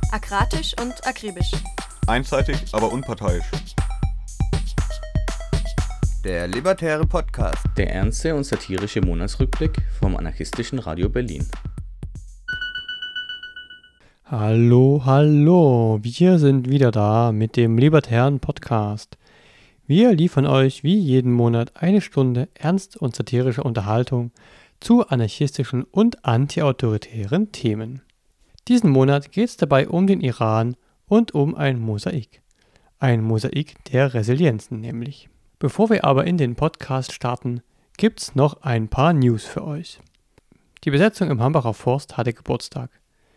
Akratisch und akribisch. Einseitig, aber unparteiisch. Der Libertäre Podcast. Der ernste und satirische Monatsrückblick vom anarchistischen Radio Berlin. Hallo, wir sind wieder da mit dem Libertären Podcast. Wir liefern euch wie jeden Monat eine Stunde ernst und satirische Unterhaltung zu anarchistischen und antiautoritären Themen. Diesen Monat geht es dabei um den Iran und um ein Mosaik. Ein Mosaik der Resilienzen nämlich. Bevor wir aber in den Podcast starten, gibt's noch ein paar News für euch. Die Besetzung im Hambacher Forst hatte Geburtstag.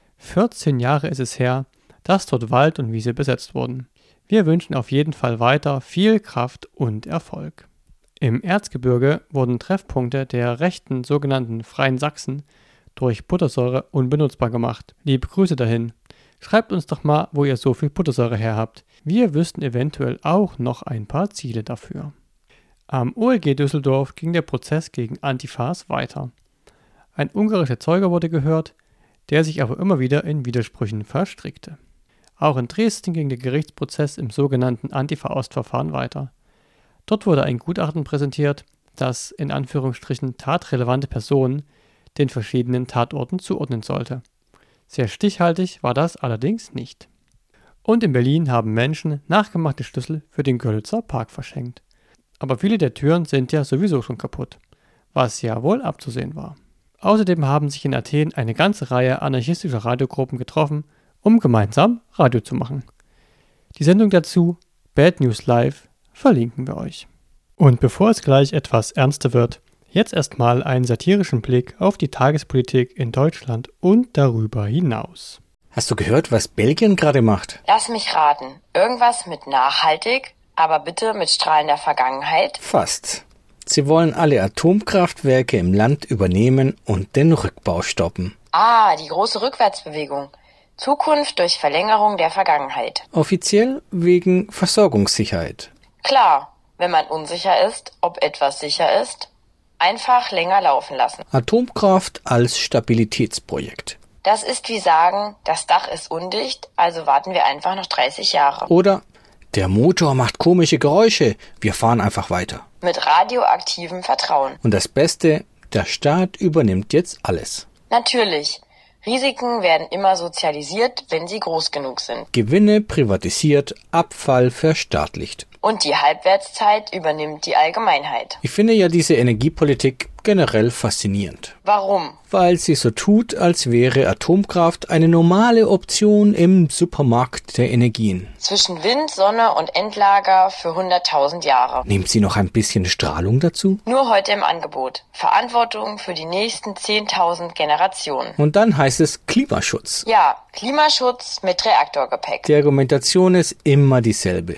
14 Jahre ist es her, dass dort Wald und Wiese besetzt wurden. Wir wünschen auf jeden Fall weiter viel Kraft und Erfolg. Im Erzgebirge wurden Treffpunkte der rechten sogenannten Freien Sachsen durch Buttersäure unbenutzbar gemacht. Liebe Grüße dahin. Schreibt uns doch mal, wo ihr so viel Buttersäure her habt. Wir wüssten eventuell auch noch ein paar Ziele dafür. Am OLG Düsseldorf ging der Prozess gegen Antifas weiter. Ein ungarischer Zeuge wurde gehört, der sich aber immer wieder in Widersprüchen verstrickte. Auch in Dresden ging der Gerichtsprozess im sogenannten Antifa-Ost-Verfahren weiter. Dort wurde ein Gutachten präsentiert, das in Anführungsstrichen tatrelevante Personen den verschiedenen Tatorten zuordnen sollte. Sehr stichhaltig war das allerdings nicht. Und in Berlin haben Menschen nachgemachte Schlüssel für den Görlitzer Park verschenkt. Aber viele der Türen sind ja sowieso schon kaputt, was ja wohl abzusehen war. Außerdem haben sich in Athen eine ganze Reihe anarchistischer Radiogruppen getroffen, um gemeinsam Radio zu machen. Die Sendung dazu, Bad News Live, verlinken wir euch. Und bevor es gleich etwas ernster wird, jetzt erstmal einen satirischen Blick auf die Tagespolitik in Deutschland und darüber hinaus. Hast du gehört, was Belgien gerade macht? Lass mich raten. Irgendwas mit nachhaltig, aber bitte mit strahlender Vergangenheit? Fast. Sie wollen alle Atomkraftwerke im Land übernehmen und den Rückbau stoppen. Ah, die große Rückwärtsbewegung. Zukunft durch Verlängerung der Vergangenheit. Offiziell wegen Versorgungssicherheit. Klar, wenn man unsicher ist, ob etwas sicher ist, einfach länger laufen lassen. Atomkraft als Stabilitätsprojekt. Das ist wie sagen, das Dach ist undicht, also warten wir einfach noch 30 Jahre. Oder der Motor macht komische Geräusche, wir fahren einfach weiter. Mit radioaktivem Vertrauen. Und das Beste, der Staat übernimmt jetzt alles. Natürlich. Risiken werden immer sozialisiert, wenn sie groß genug sind. Gewinne privatisiert, Abfall verstaatlicht. Und die Halbwertszeit übernimmt die Allgemeinheit. Ich finde ja diese Energiepolitik generell faszinierend. Warum? Weil sie so tut, als wäre Atomkraft eine normale Option im Supermarkt der Energien. Zwischen Wind, Sonne und Endlager für 100.000 Jahre. Nimmt sie noch ein bisschen Strahlung dazu? Nur heute im Angebot. Verantwortung für die nächsten 10.000 Generationen. Und dann heißt es Klimaschutz. Ja, Klimaschutz mit Reaktorgepäck. Die Argumentation ist immer dieselbe.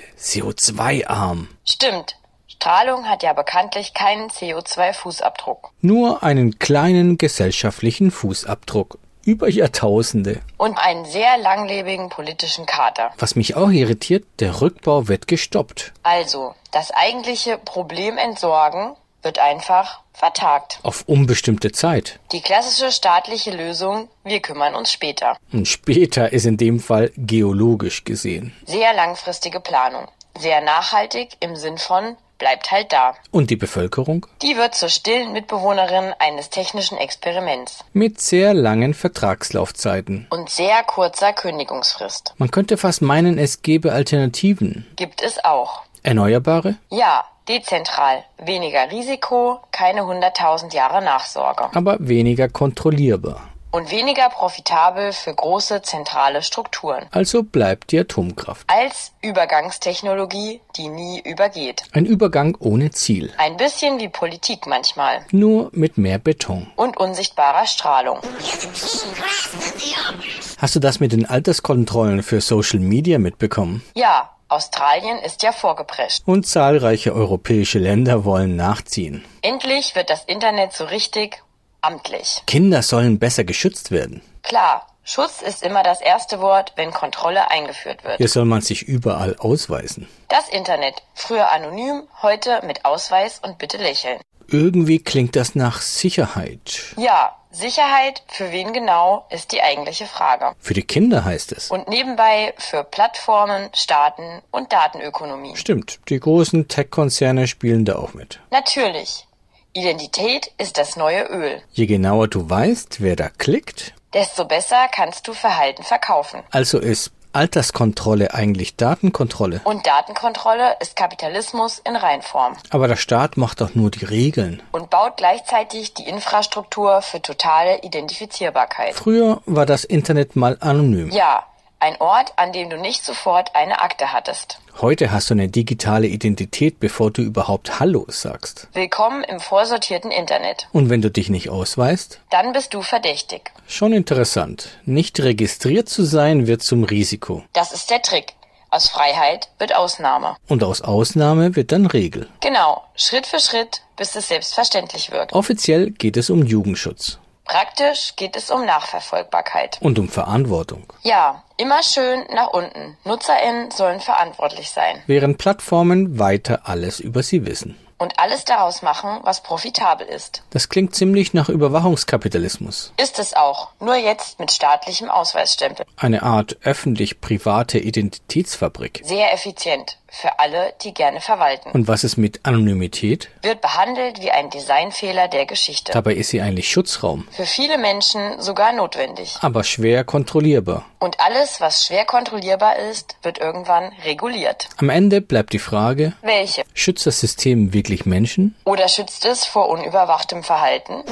CO2-arm. Stimmt. Strahlung hat ja bekanntlich keinen CO2-Fußabdruck. Nur einen kleinen gesellschaftlichen Fußabdruck. Über Jahrtausende. Und einen sehr langlebigen politischen Kater. Was mich auch irritiert, der Rückbau wird gestoppt. Also, das eigentliche Problem entsorgen wird einfach vertagt. Auf unbestimmte Zeit. Die klassische staatliche Lösung, wir kümmern uns später. Und später ist in dem Fall geologisch gesehen. Sehr langfristige Planung. Sehr nachhaltig im Sinn von bleibt halt da. Und die Bevölkerung? Die wird zur stillen Mitbewohnerin eines technischen Experiments. Mit sehr langen Vertragslaufzeiten. Und sehr kurzer Kündigungsfrist. Man könnte fast meinen, es gäbe Alternativen. Gibt es auch. Erneuerbare? Ja, dezentral. Weniger Risiko, keine 100.000 Jahre Nachsorge. Aber weniger kontrollierbar. Und weniger profitabel für große zentrale Strukturen. Also bleibt die Atomkraft. Als Übergangstechnologie, die nie übergeht. Ein Übergang ohne Ziel. Ein bisschen wie Politik manchmal. Nur mit mehr Beton. Und unsichtbarer Strahlung. Hast du das mit den Alterskontrollen für Social Media mitbekommen? Ja, Australien ist ja vorgeprescht. Und zahlreiche europäische Länder wollen nachziehen. Endlich wird das Internet so richtig amtlich. Kinder sollen besser geschützt werden. Klar, Schutz ist immer das erste Wort, wenn Kontrolle eingeführt wird. Hier soll man sich überall ausweisen. Das Internet, früher anonym, heute mit Ausweis und bitte lächeln. irgendwie klingt das nach Sicherheit. Ja, Sicherheit für wen genau ist die eigentliche Frage. Für die Kinder heißt es. Und nebenbei für Plattformen, Staaten und Datenökonomie. Stimmt, die großen Tech-Konzerne spielen da auch mit. Natürlich. Identität ist das neue Öl. Je genauer du weißt, wer da klickt, desto besser kannst du Verhalten verkaufen. Also ist Alterskontrolle eigentlich Datenkontrolle. Und Datenkontrolle ist Kapitalismus in Reinform. Aber der Staat macht doch nur die Regeln. Und baut gleichzeitig die Infrastruktur für totale Identifizierbarkeit. Früher war das Internet mal anonym. Ja, ein Ort, an dem du nicht sofort eine Akte hattest. Heute hast du eine digitale Identität, bevor du überhaupt Hallo sagst. Willkommen im vorsortierten Internet. Und wenn du dich nicht ausweist? Dann bist du verdächtig. Schon interessant. Nicht registriert zu sein wird zum Risiko. Das ist der Trick. Aus Freiheit wird Ausnahme. Und aus Ausnahme wird dann Regel. Genau, Schritt für Schritt, bis es selbstverständlich wirkt. Offiziell geht es um Jugendschutz. Praktisch geht es um Nachverfolgbarkeit. Und um Verantwortung. Ja, immer schön nach unten. NutzerInnen sollen verantwortlich sein. Während Plattformen weiter alles über sie wissen. Und alles daraus machen, was profitabel ist. Das klingt ziemlich nach Überwachungskapitalismus. Ist es auch, nur jetzt mit staatlichem Ausweisstempel. Eine Art öffentlich-private Identitätsfabrik. Sehr effizient. Für alle, die gerne verwalten. Und was ist mit Anonymität? Wird behandelt wie ein Designfehler der Geschichte. Dabei ist sie eigentlich Schutzraum. Für viele Menschen sogar notwendig. Aber schwer kontrollierbar. Und alles, was schwer kontrollierbar ist, wird irgendwann reguliert. Am Ende bleibt die Frage, welche? Schützt das System wirklich Menschen? Oder schützt es vor unüberwachtem Verhalten?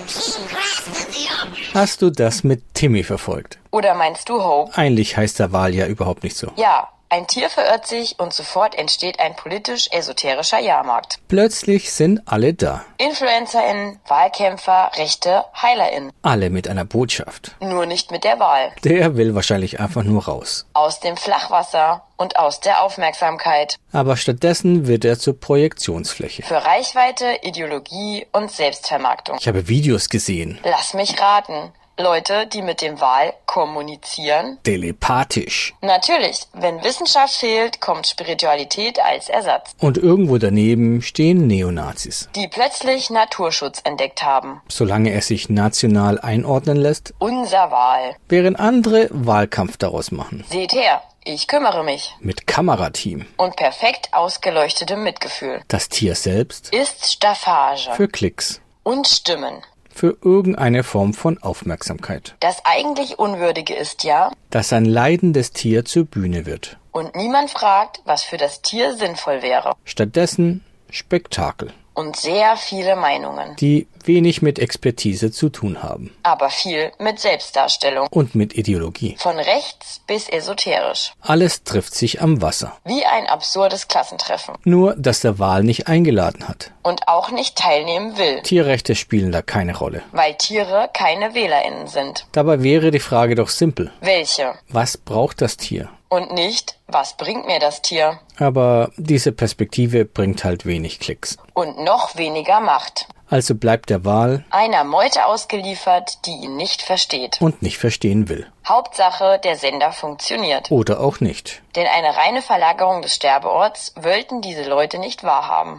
Hast du das mit Timmy verfolgt? Oder meinst du Hope? Eigentlich heißt der Wal ja überhaupt nicht so. Ja. Ein Tier verirrt sich und sofort entsteht ein politisch-esoterischer Jahrmarkt. Plötzlich sind alle da. InfluencerInnen, Wahlkämpfer, Rechte, HeilerInnen. Alle mit einer Botschaft. Nur nicht mit der Wahl. Der will wahrscheinlich einfach nur raus. Aus dem Flachwasser und aus der Aufmerksamkeit. Aber stattdessen wird er zur Projektionsfläche. Für Reichweite, Ideologie und Selbstvermarktung. Ich habe Videos gesehen. Lass mich raten. Leute, die mit dem Wal kommunizieren? Telepathisch. Natürlich, wenn Wissenschaft fehlt, kommt Spiritualität als Ersatz. Und irgendwo daneben stehen Neonazis. Die plötzlich Naturschutz entdeckt haben. Solange er sich national einordnen lässt. Unser Wal. Während andere Wahlkampf daraus machen. Seht her, ich kümmere mich. Mit Kamerateam. Und perfekt ausgeleuchtetem Mitgefühl. Das Tier selbst ist Staffage. Für Klicks. Und Stimmen. Für irgendeine Form von Aufmerksamkeit. Das eigentlich Unwürdige ist ja, dass ein leidendes Tier zur Bühne wird. Und niemand fragt, was für das Tier sinnvoll wäre. Stattdessen Spektakel. Und sehr viele Meinungen. Die wenig mit Expertise zu tun haben. Aber viel mit Selbstdarstellung. Und mit Ideologie. Von rechts bis esoterisch. Alles trifft sich am Wasser. Wie ein absurdes Klassentreffen. Nur, dass der Wal nicht eingeladen hat. Und auch nicht teilnehmen will. Tierrechte spielen da keine Rolle. Weil Tiere keine WählerInnen sind. Dabei wäre die Frage doch simpel. Welche? Was braucht das Tier? Und nicht, was bringt mir das Tier? Aber diese Perspektive bringt halt wenig Klicks. Und noch weniger Macht. Also bleibt der Wal einer Meute ausgeliefert, die ihn nicht versteht. Und nicht verstehen will. Hauptsache, der Sender funktioniert. Oder auch nicht. Denn eine reine Verlagerung des Sterbeorts wollten diese Leute nicht wahrhaben.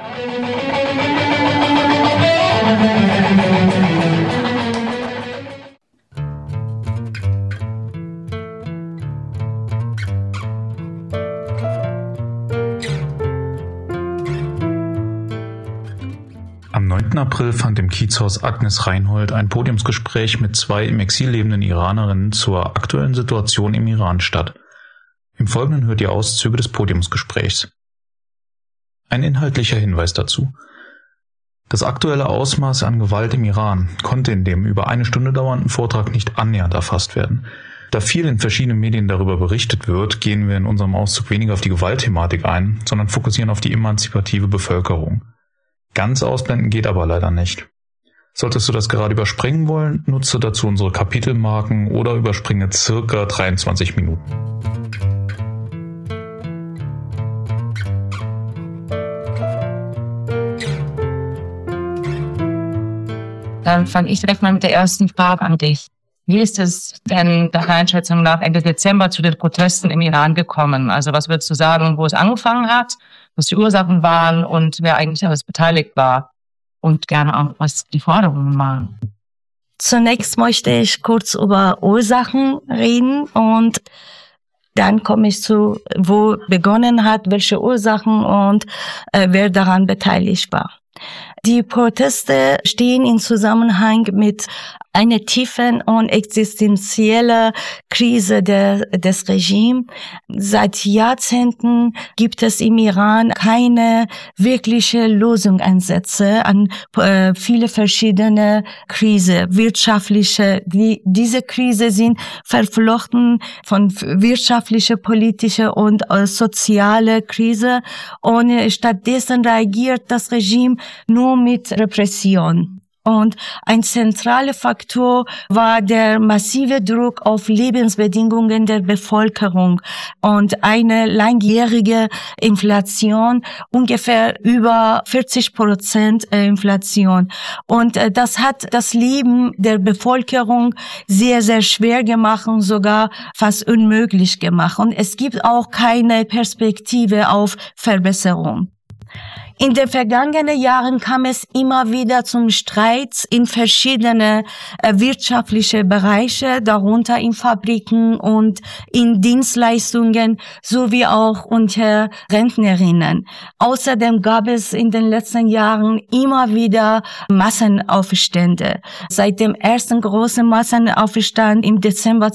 Am 9. April fand im Kiezhaus Agnes Reinhold ein Podiumsgespräch mit 2 im Exil lebenden Iranerinnen zur aktuellen Situation im Iran statt. Im Folgenden hört ihr Auszüge des Podiumsgesprächs. Ein inhaltlicher Hinweis dazu. Das aktuelle Ausmaß an Gewalt im Iran konnte in dem über 1 Stunde dauernden Vortrag nicht annähernd erfasst werden. Da viel in verschiedenen Medien darüber berichtet wird, gehen wir in unserem Auszug weniger auf die Gewaltthematik ein, sondern fokussieren auf die emanzipative Bevölkerung. Ganz ausblenden geht aber leider nicht. Solltest du das gerade überspringen wollen, nutze dazu unsere Kapitelmarken oder überspringe circa 23 Minuten. Dann fange ich direkt mal mit der ersten Frage an dich. Wie ist es denn deiner Einschätzung nach Ende Dezember zu den Protesten im Iran gekommen? Also was würdest du sagen, wo es angefangen hat, was die Ursachen waren und wer eigentlich alles beteiligt war? und gerne auch, was die Forderungen waren. Zunächst möchte ich kurz über Ursachen reden und dann komme ich zu, wo begonnen hat, welche Ursachen und wer daran beteiligt war. Die Proteste stehen in Zusammenhang mit einer tiefen und existenziellen Krise des Regimes. Seit Jahrzehnten gibt es im Iran keine wirkliche Lösungsansätze an viele verschiedene Krisen, wirtschaftliche. Diese Krisen sind verflochten von wirtschaftlicher, politischer und sozialer Krise und stattdessen reagiert das Regime nur mit Repression. Und ein zentraler Faktor war der massive Druck auf Lebensbedingungen der Bevölkerung und eine langjährige Inflation, ungefähr über 40% Inflation. Und das hat das Leben der Bevölkerung sehr, sehr schwer gemacht und sogar fast unmöglich gemacht. Und es gibt auch keine Perspektive auf Verbesserung. In den vergangenen Jahren kam es immer wieder zum Streit in verschiedene wirtschaftliche Bereiche, darunter in Fabriken und in Dienstleistungen sowie auch unter Rentnerinnen. Außerdem gab es in den letzten Jahren immer wieder Massenaufstände. Seit dem ersten großen Massenaufstand im Dezember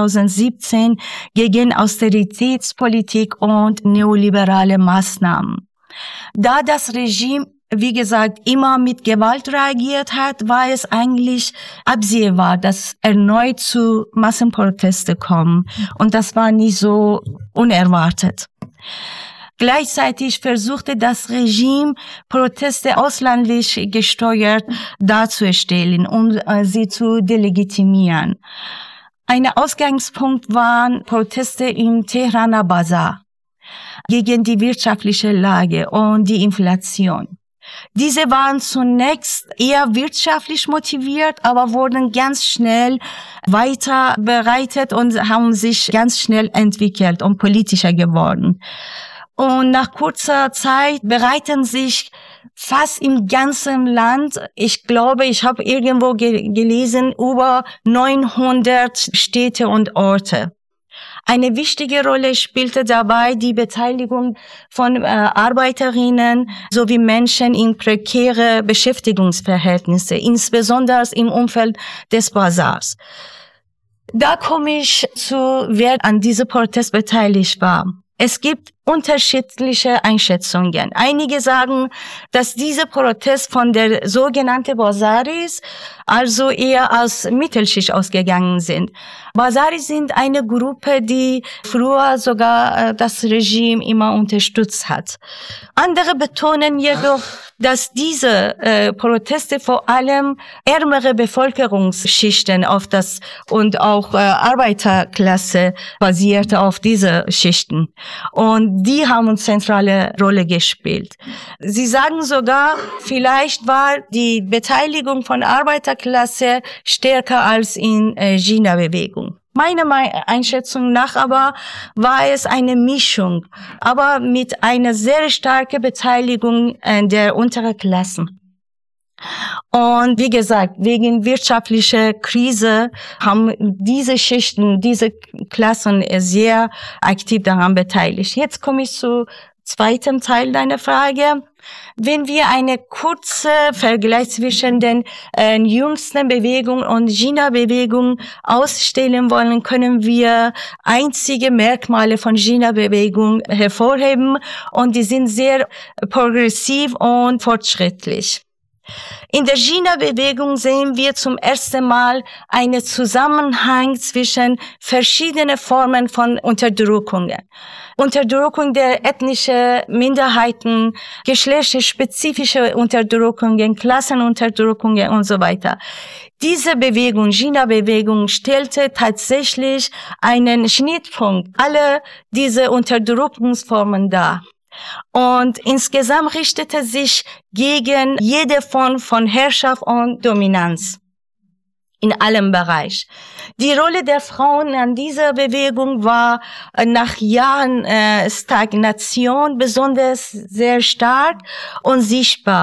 2017 gegen Austeritätspolitik und neoliberale Maßnahmen. Da das Regime, wie gesagt, immer mit Gewalt reagiert hat, war es eigentlich absehbar, dass erneut zu Massenprotesten kommen. Und das war nicht so unerwartet. Gleichzeitig versuchte das Regime, Proteste ausländlich gesteuert darzustellen und sie zu delegitimieren. Ein Ausgangspunkt waren Proteste im Tehraner Bazar gegen die wirtschaftliche Lage und die Inflation. Diese waren zunächst eher wirtschaftlich motiviert, aber wurden ganz schnell weiter bereitet und haben sich ganz schnell entwickelt und politischer geworden. Und nach kurzer Zeit bereiten sich fast im ganzen Land, ich glaube, ich habe irgendwo gelesen, über 900 Städte und Orte. Eine wichtige Rolle spielte dabei die Beteiligung von Arbeiterinnen sowie Menschen in prekäre Beschäftigungsverhältnisse, insbesondere im Umfeld des Bazars. Da komme ich zu, wer an diesem Protest beteiligt war. Es gibt unterschiedliche Einschätzungen. Einige sagen, dass dieser Protest von der sogenannten Bazaris, also eher als Mittelschicht ausgegangen sind. Bazaris sind eine Gruppe, die früher sogar das Regime immer unterstützt hat. Andere betonen jedoch, dass diese Proteste vor allem ärmere Bevölkerungsschichten auf das und auch Arbeiterklasse basierte auf diese Schichten. Und die haben eine zentrale Rolle gespielt. Sie sagen sogar, vielleicht war die Beteiligung von Arbeiterklasse stärker als in Jina-Bewegung. Meiner Einschätzung nach aber war es eine Mischung, aber mit einer sehr starken Beteiligung der unteren Klassen. Und wie gesagt, wegen wirtschaftlicher Krise haben diese Schichten, diese Klassen sehr aktiv daran beteiligt. Jetzt komme ich zu zweiten Teil deiner Frage. Wenn wir eine kurze Vergleich zwischen den jüngsten Bewegungen und Jina-Bewegung ausstellen wollen, können wir einzige Merkmale von Jina-Bewegung hervorheben und die sind sehr progressiv und fortschrittlich. In der Jina-Bewegung sehen wir zum ersten Mal einen Zusammenhang zwischen verschiedenen Formen von Unterdrückungen. Unterdrückung der ethnischen Minderheiten, geschlechtsspezifische Unterdrückungen, Klassenunterdrückungen und so weiter. Diese Bewegung, Jina-Bewegung, stellte tatsächlich einen Schnittpunkt aller diese Unterdrückungsformen dar. Und insgesamt richtete sich gegen jede Form von Herrschaft und Dominanz in allem Bereich. Die Rolle der Frauen an dieser Bewegung war nach Jahren Stagnation besonders sehr stark und sichtbar.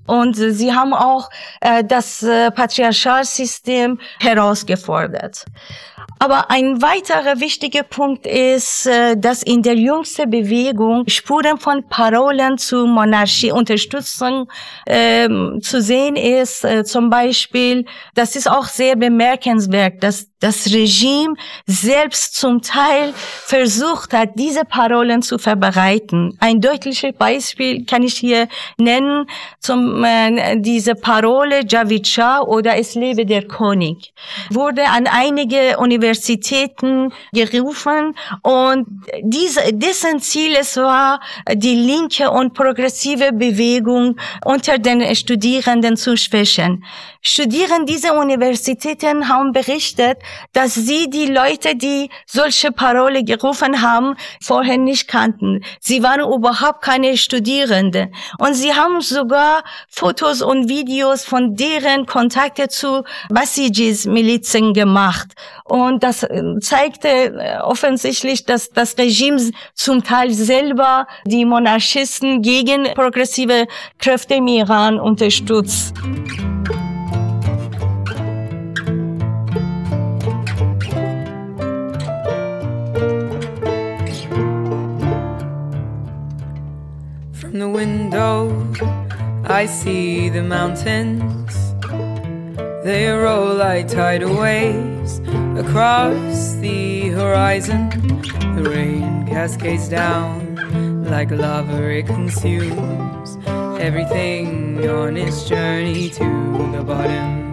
Und sie haben auch das Patriarchalsystem herausgefordert. Aber ein weiterer wichtiger Punkt ist, dass in der jüngsten Bewegung Spuren von Parolen zu Monarchieunterstützung zu sehen ist. Zum Beispiel, das ist auch sehr bemerkenswert, dass das Regime selbst zum Teil versucht hat, diese Parolen zu verbreiten. Ein deutliches Beispiel kann ich hier nennen, diese Parole Javid Shah oder Es lebe der König, wurde an einige Universitäten gerufen und dessen Ziel es war, die linke und progressive Bewegung unter den Studierenden zu schwächen. Studierende dieser Universitäten haben berichtet, dass sie die Leute, die solche Parole gerufen haben, vorher nicht kannten. Sie waren überhaupt keine Studierenden. Und sie haben sogar Fotos und Videos von deren Kontakte zu Basijis-Milizen gemacht. Und das zeigte offensichtlich, dass das Regime zum Teil selber die Monarchisten gegen progressive Kräfte im Iran unterstützt. From the window, I see the mountains. They roll like tidal waves across the horizon. The rain cascades down like lava. It consumes everything on its journey to the bottom.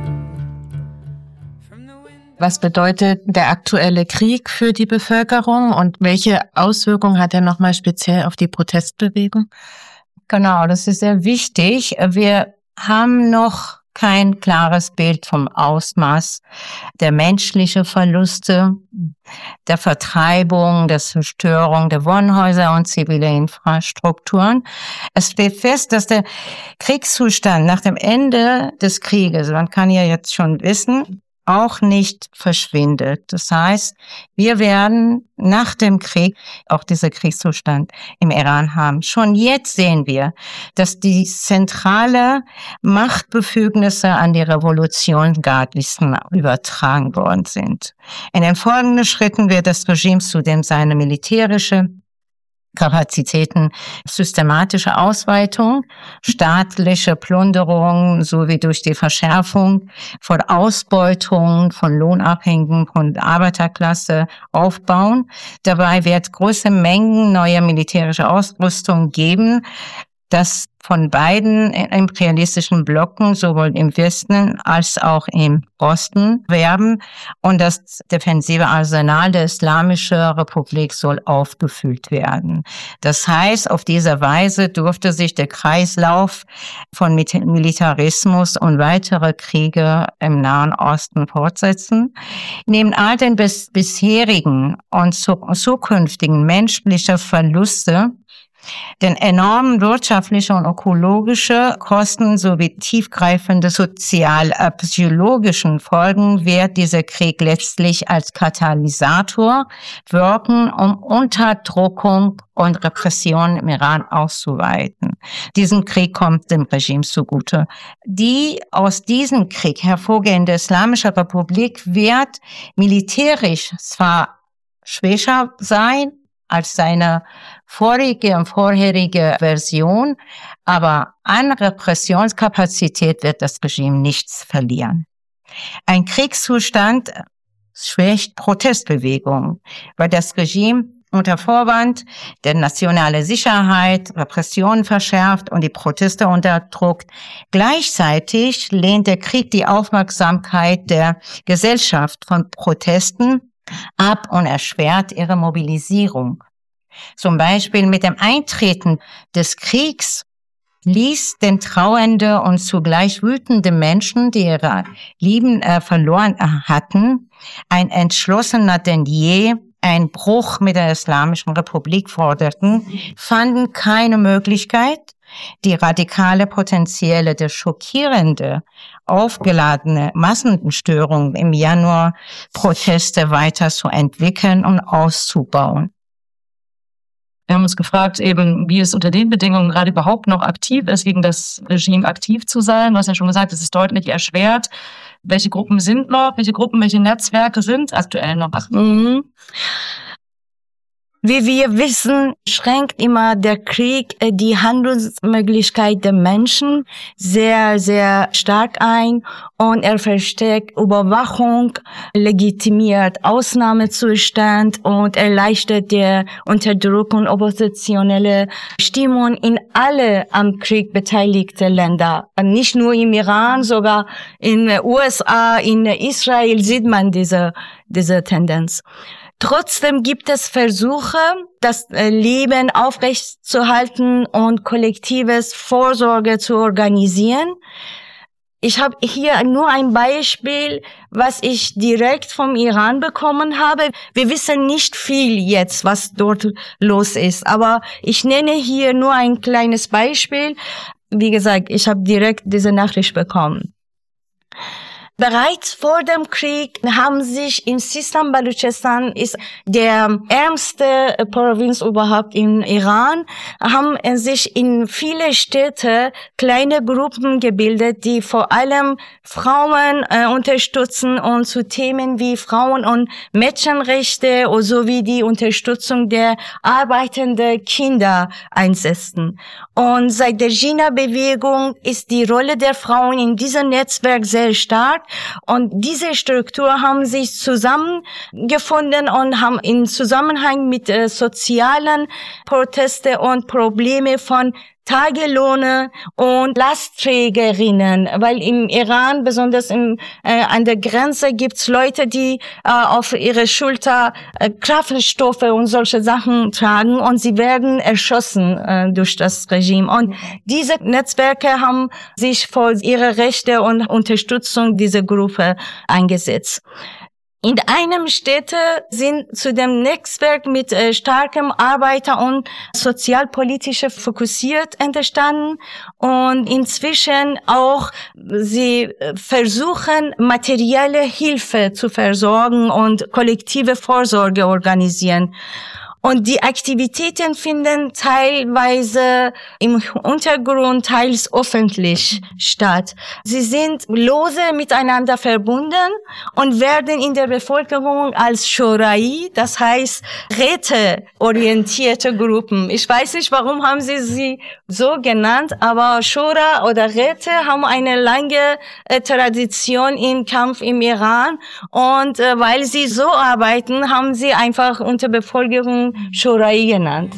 Was bedeutet der aktuelle Krieg für die Bevölkerung und welche Auswirkungen hat er nochmal speziell auf die Protestbewegung? Genau, das ist sehr wichtig. Wir haben noch kein klares Bild vom Ausmaß der menschlichen Verluste, der Vertreibung, der Zerstörung der Wohnhäuser und zivile Infrastrukturen. Es steht fest, dass der Kriegszustand nach dem Ende des Krieges, man kann ja jetzt schon wissen, auch nicht verschwindet. Das heißt, wir werden nach dem Krieg auch diesen Kriegszustand im Iran haben. Schon jetzt sehen wir, dass die zentrale Machtbefugnisse an die Revolutionsgardisten übertragen worden sind. In den folgenden Schritten wird das Regime zudem seine militärische Kapazitäten, systematische Ausweitung, staatliche Plünderung sowie durch die Verschärfung von Ausbeutung von Lohnabhängigen von der Arbeiterklasse aufbauen. Dabei wird große Mengen neuer militärischer Ausrüstung geben, das von beiden imperialistischen Blocken, sowohl im Westen als auch im Osten, werben. Und das defensive Arsenal der Islamischen Republik soll aufgefüllt werden. Das heißt, auf diese Weise durfte sich der Kreislauf von Militarismus und weitere Kriege im Nahen Osten fortsetzen. Neben all den bisherigen und zukünftigen menschlichen Verluste, den enormen wirtschaftlichen und ökologischen Kosten sowie tiefgreifende sozial-psychologischen Folgen wird dieser Krieg letztlich als Katalysator wirken, um Unterdrückung und Repression im Iran auszuweiten. Diesen Krieg kommt dem Regime zugute. Die aus diesem Krieg hervorgehende Islamische Republik wird militärisch zwar schwächer sein als seine vorherige Version, aber an Repressionskapazität wird das Regime nichts verlieren. Ein Kriegszustand schwächt Protestbewegungen, weil das Regime unter Vorwand der nationalen Sicherheit Repressionen verschärft und die Proteste unterdrückt. Gleichzeitig lehnt der Krieg die Aufmerksamkeit der Gesellschaft von Protesten ab und erschwert ihre Mobilisierung. Zum Beispiel mit dem Eintreten des Kriegs ließ den trauernde und zugleich wütende Menschen, die ihre Lieben verloren hatten, ein entschlossener denn je einen Bruch mit der Islamischen Republik forderten, fanden keine Möglichkeit, die radikale Potenziale der schockierende, aufgeladene Massenstörung im Januar Proteste weiter zu entwickeln und auszubauen. Wir haben uns gefragt, eben, wie es unter den Bedingungen gerade überhaupt noch aktiv ist, gegen das Regime aktiv zu sein. Du hast ja schon gesagt, es ist deutlich erschwert. Welche Gruppen sind noch? Welche Netzwerke sind aktuell noch aktiv? Wie wir wissen, schränkt immer der Krieg die Handlungsmöglichkeit der Menschen sehr, sehr stark ein und er verstärkt Überwachung, legitimiert Ausnahmezustand und erleichtert der Unterdrückung oppositionelle Stimmung in alle am Krieg beteiligte Länder. Nicht nur im Iran, sogar in den USA, in Israel sieht man diese Tendenz. Trotzdem gibt es Versuche, das Leben aufrechtzuerhalten und kollektives Vorsorge zu organisieren. Ich habe hier nur ein Beispiel, was ich direkt vom Iran bekommen habe. Wir wissen nicht viel jetzt, was dort los ist, aber ich nenne hier nur ein kleines Beispiel. Wie gesagt, ich habe direkt diese Nachricht bekommen. Bereits vor dem Krieg haben sich in Sistan Baluchistan, ist der ärmste Provinz überhaupt im Iran, haben sich in viele Städte kleine Gruppen gebildet, die vor allem Frauen unterstützen und zu Themen wie Frauen- und Mädchenrechte sowie die Unterstützung der arbeitenden Kinder einsetzen. Und seit der Jina-Bewegung ist die Rolle der Frauen in diesem Netzwerk sehr stark. Und diese Struktur haben sich zusammengefunden und haben in Zusammenhang mit sozialen Proteste und Probleme von Tagelöhne und Lastträgerinnen, weil im Iran, besonders an der Grenze, gibt's Leute, die auf ihre Schulter Kraftstoffe und solche Sachen tragen und sie werden erschossen durch das Regime. Und diese Netzwerke haben sich für ihre Rechte und Unterstützung dieser Gruppe eingesetzt. In einem Städte sind zu dem Netzwerk mit starkem Arbeiter- und sozialpolitische fokussiert entstanden und inzwischen auch sie versuchen, materielle Hilfe zu versorgen und kollektive Vorsorge organisieren. Und die Aktivitäten finden teilweise im Untergrund, teils öffentlich statt. Sie sind lose miteinander verbunden und werden in der Bevölkerung als Shorai, das heißt räteorientierte Gruppen. Ich weiß nicht, warum haben sie so genannt, aber Shura oder Räte haben eine lange Tradition im Kampf im Iran und weil sie so arbeiten, haben sie einfach unter Bevölkerung Shorai genannt.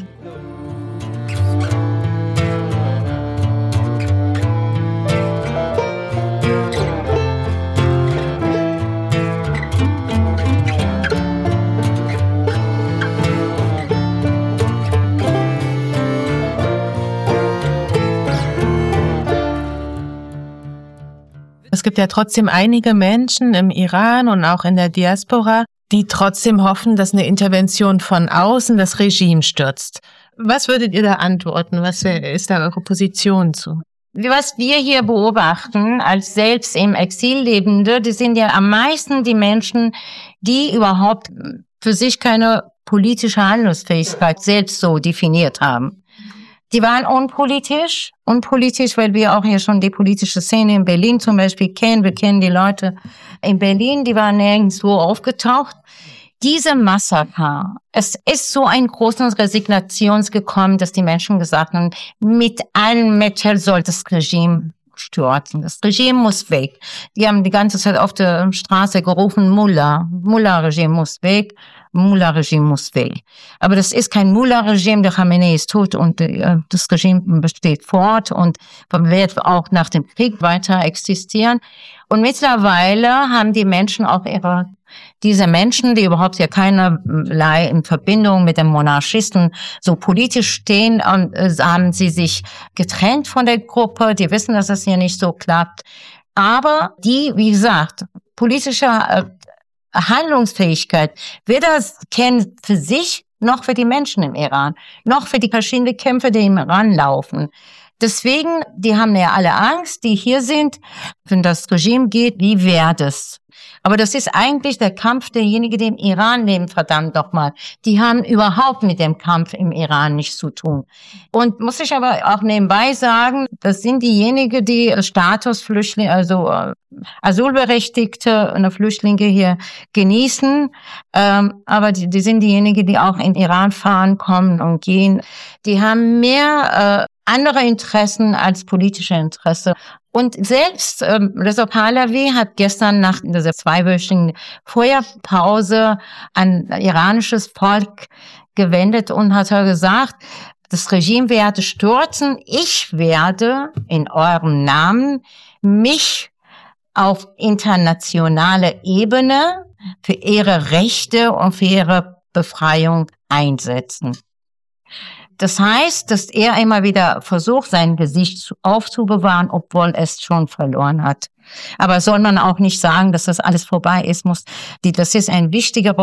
Es gibt ja trotzdem einige Menschen im Iran und auch in der Diaspora, die trotzdem hoffen, dass eine Intervention von außen das Regime stürzt. Was würdet ihr da antworten? Was ist da eure Position zu? Was wir hier beobachten, als selbst im Exil Lebende, die sind ja am meisten die Menschen, die überhaupt für sich keine politische Handlungsfähigkeit selbst so definiert haben. Die waren unpolitisch, weil wir auch hier schon die politische Szene in Berlin zum Beispiel kennen. Wir kennen die Leute in Berlin, die waren nirgendwo aufgetaucht. Diese Massaker, es ist so ein großes Resignation gekommen, dass die Menschen gesagt haben, mit allen Mitteln soll das Regime stürzen. Das Regime muss weg. Die haben die ganze Zeit auf der Straße gerufen, Mullah-Regime muss weg. Mullah-Regime muss weg. Aber das ist kein Mullah-Regime, der Khamenei ist tot und das Regime besteht fort und wird auch nach dem Krieg weiter existieren. Und mittlerweile haben die Menschen auch diese Menschen, die überhaupt ja keinerlei in Verbindung mit den Monarchisten so politisch stehen, haben sie sich getrennt von der Gruppe, die wissen, dass das hier nicht so klappt. Aber die, wie gesagt, politische Handlungsfähigkeit, weder kennen für sich noch für die Menschen im Iran, noch für die verschiedenen Kämpfe, die im Iran laufen. Deswegen, die haben ja alle Angst, die hier sind, wenn das Regime geht, wie wäre das? Aber das ist eigentlich der Kampf derjenigen, die im Iran leben, verdammt nochmal. Die haben überhaupt mit dem Kampf im Iran nichts zu tun. Und muss ich aber auch nebenbei sagen, das sind diejenigen, die Statusflüchtlinge, also Asylberechtigte und Flüchtlinge hier genießen. Aber die sind diejenigen, die auch in Iran fahren, kommen und gehen. Die haben mehr andere Interessen als politische Interesse. Und selbst Reza Pahlavi hat gestern nach dieser 2-wöchigen Feuerpause an iranisches Volk gewendet und hat gesagt, das Regime werde stürzen. Ich werde in eurem Namen mich auf internationaler Ebene für ihre Rechte und für ihre Befreiung einsetzen. Das heißt, dass er immer wieder versucht, sein Gesicht aufzubewahren, obwohl es schon verloren hat. Aber soll man auch nicht sagen, dass das alles vorbei ist, das ist eine wichtige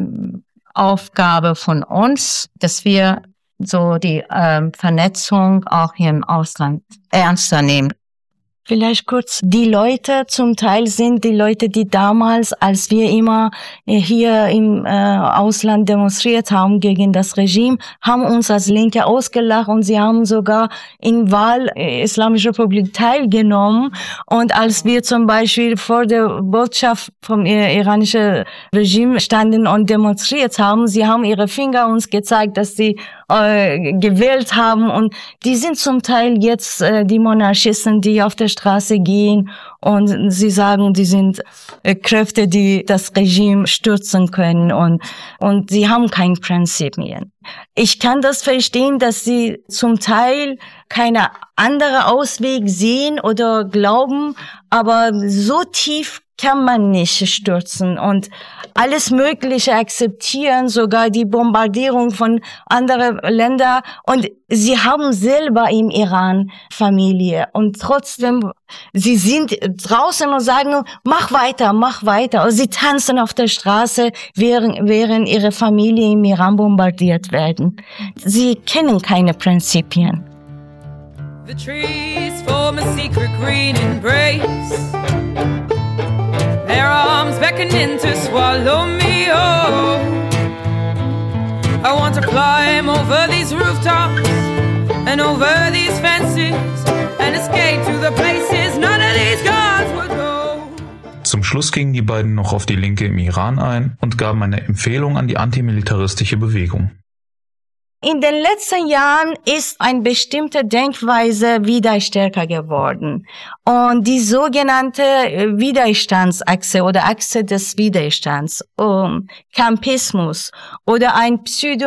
Aufgabe von uns, dass wir so die Vernetzung auch hier im Ausland ernster nehmen. Vielleicht kurz, die Leute zum Teil sind die Leute, die damals, als wir immer hier im Ausland demonstriert haben gegen das Regime, haben uns als Linke ausgelacht und sie haben sogar in Wahl Islamische Republik teilgenommen. Und als wir zum Beispiel vor der Botschaft vom iranischen Regime standen und demonstriert haben, sie haben ihre Finger uns gezeigt, dass sie gewählt haben, und die sind zum Teil jetzt die Monarchisten, die auf der Straße gehen und sie sagen, die sind Kräfte, die das Regime stürzen können, und sie haben keine Prinzipien. Ich kann das verstehen, dass sie zum Teil keine andere Ausweg sehen oder glauben, aber so tief kann man nicht stürzen und alles Mögliche akzeptieren, sogar die Bombardierung von anderen Ländern. Und sie haben selber im Iran Familie und trotzdem, sie sind draußen und sagen, mach weiter, mach weiter. Und sie tanzen auf der Straße, während ihre Familie im Iran bombardiert werden. Sie kennen keine Prinzipien. The trees form a secret green embrace. Their arms beckoning to swallow me whole. I want to climb over these rooftops and over these fences and escape to the places none of these guards would go. Zum Schluss gingen die beiden noch auf die Linke im Iran ein und gaben eine Empfehlung an die antimilitaristische Bewegung. In den letzten Jahren ist eine bestimmte Denkweise wieder stärker geworden. Und die sogenannte Widerstandsachse oder Achse des Widerstands, Campismus oder ein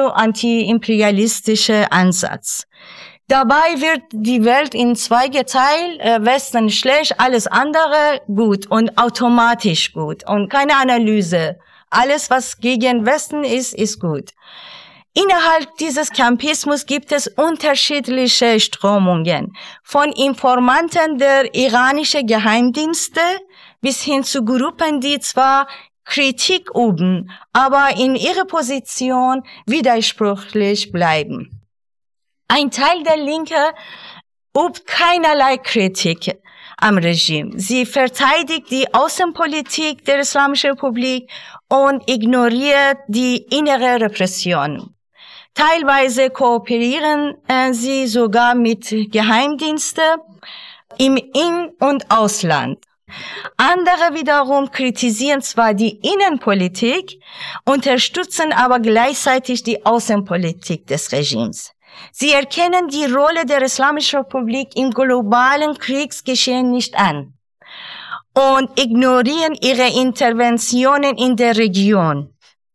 pseudo-anti-imperialistischer Ansatz. Dabei wird die Welt in zwei geteilt, Westen schlecht, alles andere gut und automatisch gut und keine Analyse. Alles, was gegen Westen ist, ist gut. Innerhalb dieses Campismus gibt es unterschiedliche Strömungen, von Informanten der iranischen Geheimdienste bis hin zu Gruppen, die zwar Kritik üben, aber in ihrer Position widersprüchlich bleiben. Ein Teil der Linke übt keinerlei Kritik am Regime. Sie verteidigt die Außenpolitik der Islamischen Republik und ignoriert die innere Repression. Teilweise kooperieren sie sogar mit Geheimdiensten im In- und Ausland. Andere wiederum kritisieren zwar die Innenpolitik, unterstützen aber gleichzeitig die Außenpolitik des Regimes. Sie erkennen die Rolle der Islamischen Republik im globalen Kriegsgeschehen nicht an und ignorieren ihre Interventionen in der Region.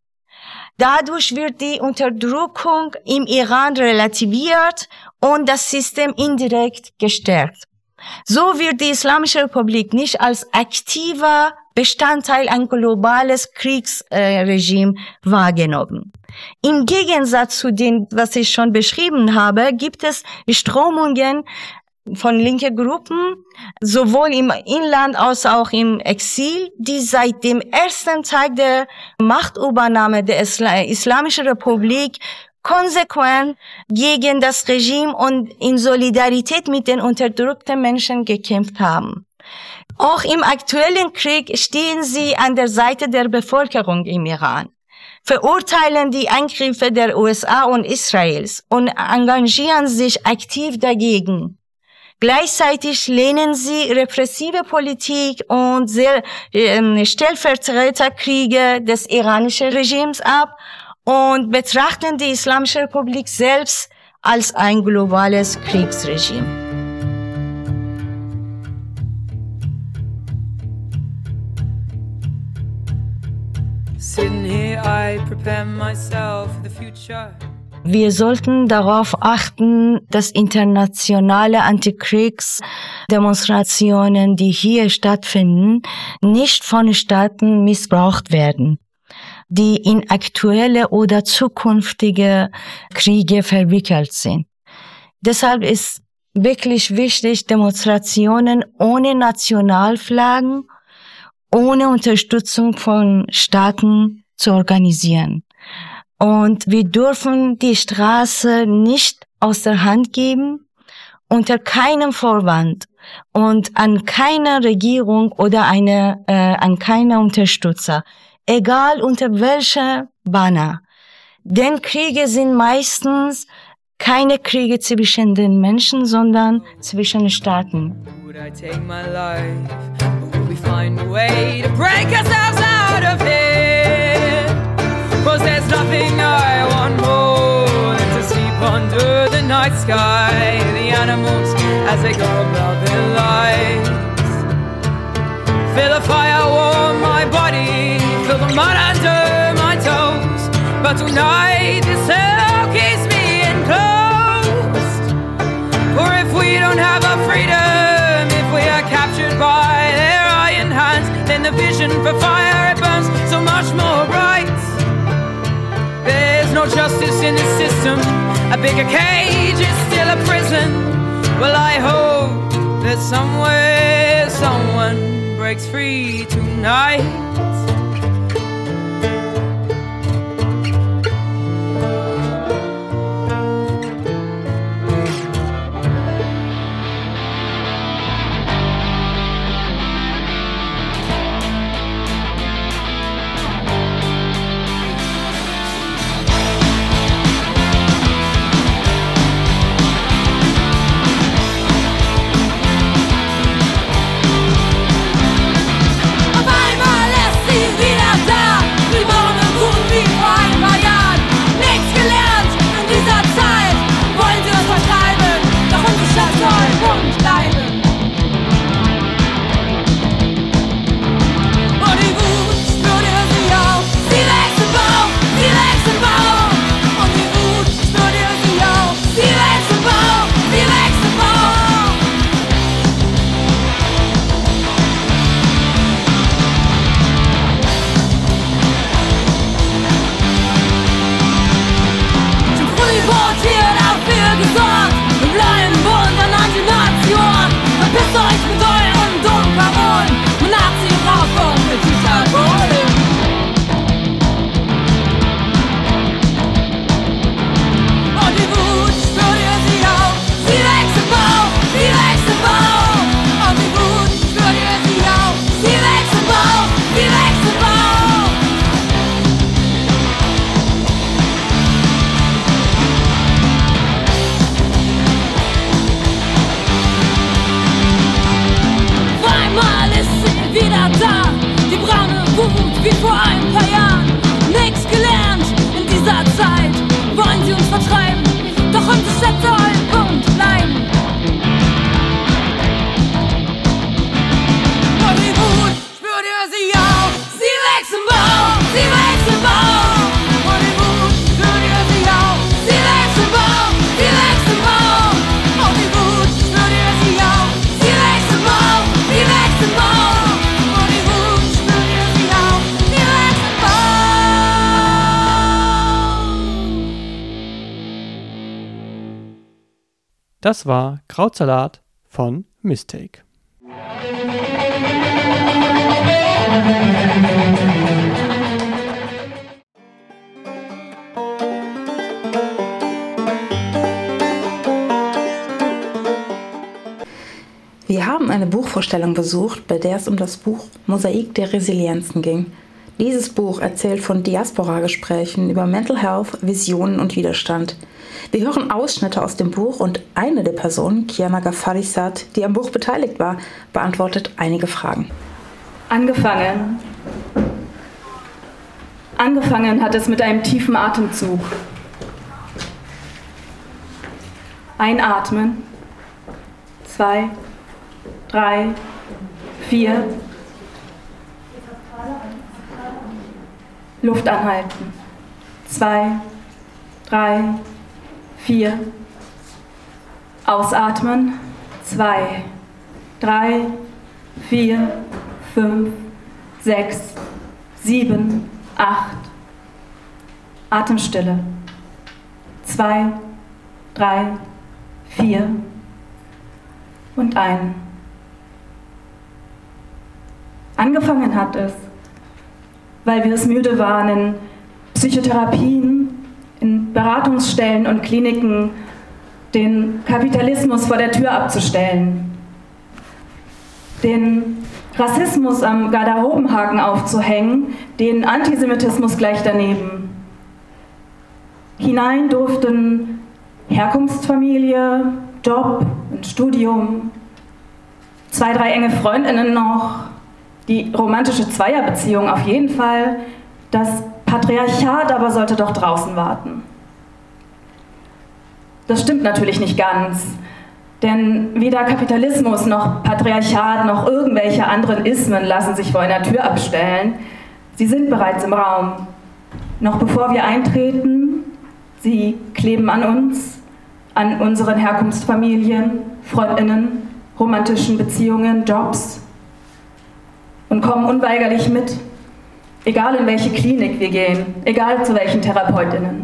Dadurch wird die Unterdrückung im Iran relativiert und das System indirekt gestärkt. So wird die Islamische Republik nicht als aktiver Bestandteil ein globales Kriegsregime wahrgenommen. Im Gegensatz zu dem, was ich schon beschrieben habe, gibt es Strömungen von linken Gruppen, sowohl im Inland als auch im Exil, die seit dem ersten Tag der Machtübernahme der Islamischen Republik konsequent gegen das Regime und in Solidarität mit den unterdrückten Menschen gekämpft haben. Auch im aktuellen Krieg stehen sie an der Seite der Bevölkerung im Iran, verurteilen die Angriffe der USA und Israels und engagieren sich aktiv dagegen. Gleichzeitig lehnen sie repressive Politik und Stellvertreterkriege des iranischen Regimes ab und betrachten die Islamische Republik selbst als ein globales Kriegsregime. Sitting here, I prepare myself for the future. Wir sollten darauf achten, dass internationale Antikriegsdemonstrationen, die hier stattfinden, nicht von Staaten missbraucht werden, die in aktuelle oder zukünftige Kriege verwickelt sind. Deshalb ist wirklich wichtig, Demonstrationen ohne Nationalflaggen, ohne Unterstützung von Staaten zu organisieren. Und wir dürfen die Straße nicht aus der Hand geben, unter keinem Vorwand und an keiner Regierung oder an keiner Unterstützer, egal unter welcher Banner. Denn Kriege sind meistens keine Kriege zwischen den Menschen, sondern zwischen Staaten. Would I take my life, or will we find a way to break ourselves out of here? 'Cause there's nothing I want more than to sleep under the night sky. The animals as they go about their lives. Feel the fire warm my body, feel the mud under my toes. But tonight this hell keeps me enclosed. For if we don't have our freedom, if we are captured by their iron hands, then the vision for fire, it burns so much more bright. There's no justice in the system. A bigger cage is still a prison. Well, I hope that somewhere someone breaks free tonight. Das war Krautsalat von Mistake. Wir haben eine Buchvorstellung besucht, bei der es um das Buch Mosaik der Resilienzen ging. Dieses Buch erzählt von Diaspora-Gesprächen über Mental Health, Visionen und Widerstand. Wir hören Ausschnitte aus dem Buch und eine der Personen, Kiana Gafarisat, die am Buch beteiligt war, beantwortet einige Fragen. Angefangen hat es mit einem tiefen Atemzug. Einatmen. 2, 3, 4. Luft anhalten. 2, 3, 4. Ausatmen. 2, 3, 4, 5, 6, 7, 8. Atemstille. 2, 3, 4 und ein. Angefangen hat es, weil wir es müde waren, in Psychotherapien, in Beratungsstellen und Kliniken den Kapitalismus vor der Tür abzustellen, den Rassismus am Garderobenhaken aufzuhängen, den Antisemitismus gleich daneben. Hinein durften Herkunftsfamilie, Job und Studium, 2, 3 enge Freundinnen noch, die romantische Zweierbeziehung auf jeden Fall, das Patriarchat aber sollte doch draußen warten. Das stimmt natürlich nicht ganz, denn weder Kapitalismus noch Patriarchat noch irgendwelche anderen Ismen lassen sich vor einer Tür abstellen. Sie sind bereits im Raum. Noch bevor wir eintreten, sie kleben an uns, an unseren Herkunftsfamilien, Freundinnen, romantischen Beziehungen, Jobs und kommen unweigerlich mit, egal in welche Klinik wir gehen, egal zu welchen Therapeutinnen.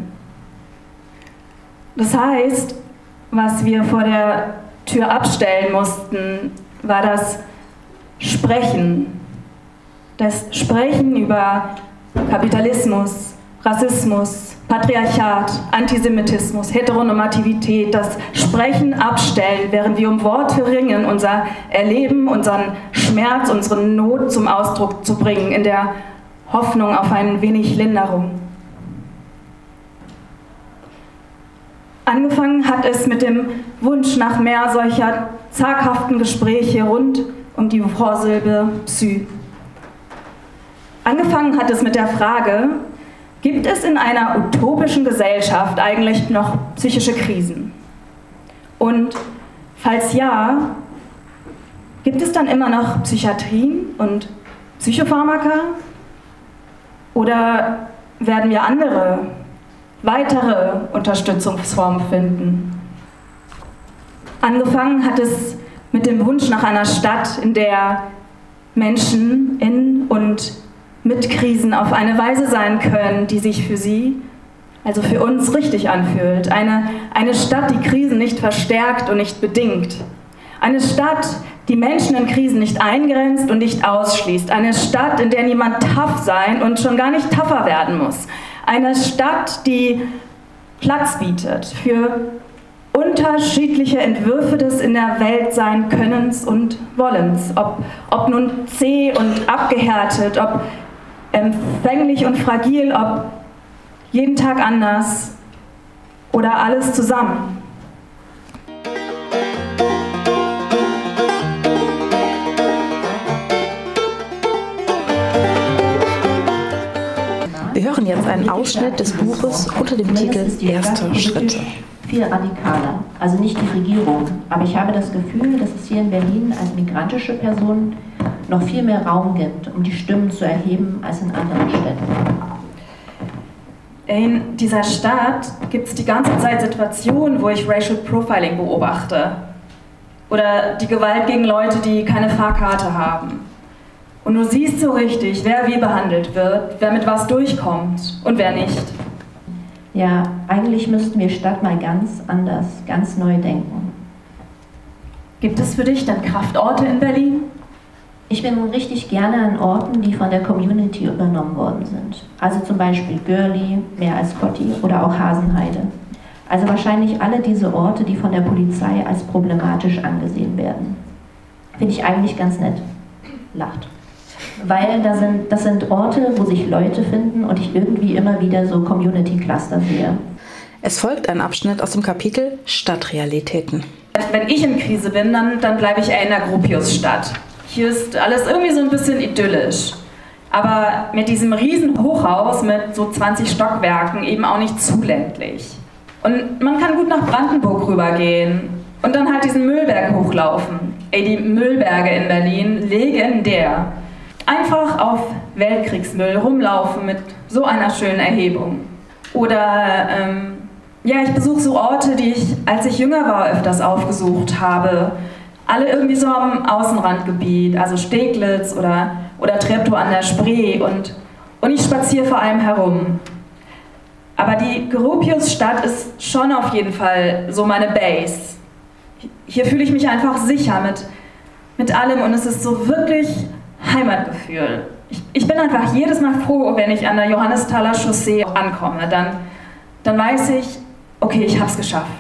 Das heißt, was wir vor der Tür abstellen mussten, war das Sprechen. Das Sprechen über Kapitalismus, Rassismus, Patriarchat, Antisemitismus, Heteronormativität, das Sprechen abstellen, während wir um Worte ringen, unser Erleben, unseren Schmerz, unsere Not zum Ausdruck zu bringen, in der Hoffnung auf ein wenig Linderung. Angefangen hat es mit dem Wunsch nach mehr solcher zaghaften Gespräche rund um die Vorsilbe Psy. Angefangen hat es mit der Frage, gibt es in einer utopischen Gesellschaft eigentlich noch psychische Krisen? Und falls ja, gibt es dann immer noch Psychiatrien und Psychopharmaka? Oder werden wir andere, weitere Unterstützungsformen finden? Angefangen hat es mit dem Wunsch nach einer Stadt, in der Menschen in und mit Krisen auf eine Weise sein können, die sich für sie, also für uns, richtig anfühlt. Eine Stadt, die Krisen nicht verstärkt und nicht bedingt. Eine Stadt, die Menschen in Krisen nicht eingrenzt und nicht ausschließt. Eine Stadt, in der niemand tough sein und schon gar nicht tougher werden muss. Eine Stadt, die Platz bietet für unterschiedliche Entwürfe des in der Welt sein Könnens und Wollens. Ob nun zäh und abgehärtet, ob empfänglich und fragil, ob jeden Tag anders oder alles zusammen. Wir hören jetzt einen Ausschnitt des Buches unter dem Titel Erste Schritte. Viel radikaler, also nicht die Regierung, aber ich habe das Gefühl, dass es hier in Berlin als migrantische Person noch viel mehr Raum gibt, um die Stimmen zu erheben, als in anderen Städten. In dieser Stadt gibt es die ganze Zeit Situationen, wo ich Racial Profiling beobachte. Oder die Gewalt gegen Leute, die keine Fahrkarte haben. Und du siehst so richtig, wer wie behandelt wird, wer mit was durchkommt und wer nicht. Ja, eigentlich müssten wir Stadt mal ganz anders, ganz neu denken. Gibt es für dich dann Kraftorte in Berlin? Ich bin richtig gerne an Orten, die von der Community übernommen worden sind. Also zum Beispiel Görli, Meer als Kotti oder auch Hasenheide. Also wahrscheinlich alle diese Orte, die von der Polizei als problematisch angesehen werden. Finde ich eigentlich ganz nett. Lacht. Weil das sind Orte, wo sich Leute finden und ich irgendwie immer wieder so Community-Cluster sehe. Es folgt ein Abschnitt aus dem Kapitel Stadtrealitäten. Wenn ich in Krise bin, dann bleibe ich eher in der Gropiusstadt. Hier ist alles irgendwie so ein bisschen idyllisch. Aber mit diesem riesen Hochhaus mit so 20 Stockwerken eben auch nicht zu ländlich. Und man kann gut nach Brandenburg rübergehen und dann halt diesen Müllberg hochlaufen. Ey, die Müllberge in Berlin, legendär. Einfach auf Weltkriegsmüll rumlaufen mit so einer schönen Erhebung. Oder, ich besuche so Orte, die ich, als ich jünger war, öfters aufgesucht habe. Alle irgendwie so am Außenrandgebiet, also Steglitz oder Treptow an der Spree und ich spaziere vor allem herum. Aber die Gropiusstadt ist schon auf jeden Fall so meine Base. Hier fühle ich mich einfach sicher mit allem und es ist so wirklich Heimatgefühl. Ich bin einfach jedes Mal froh, wenn ich an der Johannesthaler Chaussee ankomme. Dann weiß ich, okay, ich hab's geschafft.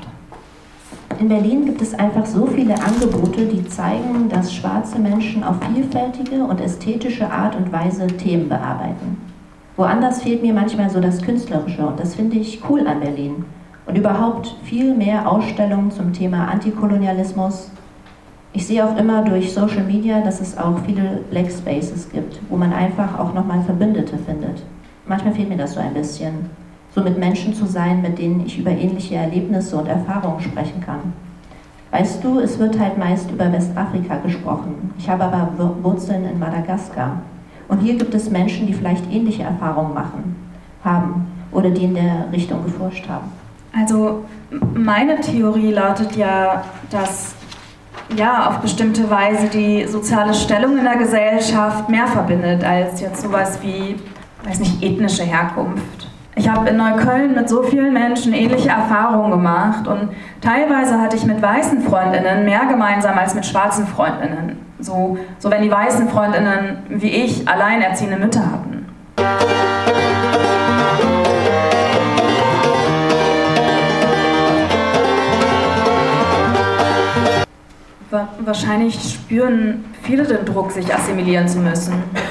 In Berlin gibt es einfach so viele Angebote, die zeigen, dass schwarze Menschen auf vielfältige und ästhetische Art und Weise Themen bearbeiten. Woanders fehlt mir manchmal so das Künstlerische und das finde ich cool an Berlin. Und überhaupt viel mehr Ausstellungen zum Thema Antikolonialismus. Ich sehe auch immer durch Social Media, dass es auch viele Black Spaces gibt, wo man einfach auch nochmal Verbündete findet. Manchmal fehlt mir das so ein bisschen. So mit Menschen zu sein, mit denen ich über ähnliche Erlebnisse und Erfahrungen sprechen kann. Weißt du, es wird halt meist über Westafrika gesprochen. Ich habe aber Wurzeln in Madagaskar. Und hier gibt es Menschen, die vielleicht ähnliche Erfahrungen haben oder die in der Richtung geforscht haben. Also meine Theorie lautet ja, dass auf bestimmte Weise die soziale Stellung in der Gesellschaft mehr verbindet als jetzt sowas wie, ethnische Herkunft. Ich habe in Neukölln mit so vielen Menschen ähnliche Erfahrungen gemacht und teilweise hatte ich mit weißen Freundinnen mehr gemeinsam als mit schwarzen Freundinnen. So wenn die weißen Freundinnen wie ich alleinerziehende Mütter hatten. Wahrscheinlich spüren viele den Druck, sich assimilieren zu müssen.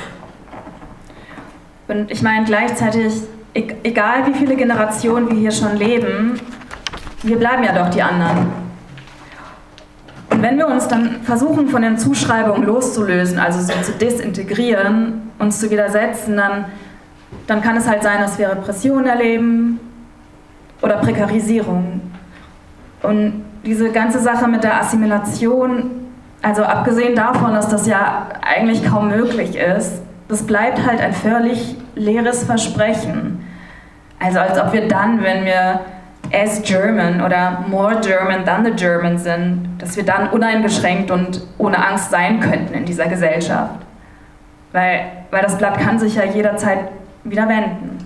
Und ich meine gleichzeitig, egal wie viele Generationen wir hier schon leben, wir bleiben ja doch die anderen. Und wenn wir uns dann versuchen, von den Zuschreibungen loszulösen, also so zu desintegrieren, uns zu widersetzen, dann kann es halt sein, dass wir Repression erleben oder Prekarisierung. Und diese ganze Sache mit der Assimilation, also abgesehen davon, dass das ja eigentlich kaum möglich ist, das bleibt halt ein völlig leeres Versprechen. Also als ob wir dann, wenn wir as German oder more German than the German sind, dass wir dann uneingeschränkt und ohne Angst sein könnten in dieser Gesellschaft. Weil das Blatt kann sich ja jederzeit wieder wenden.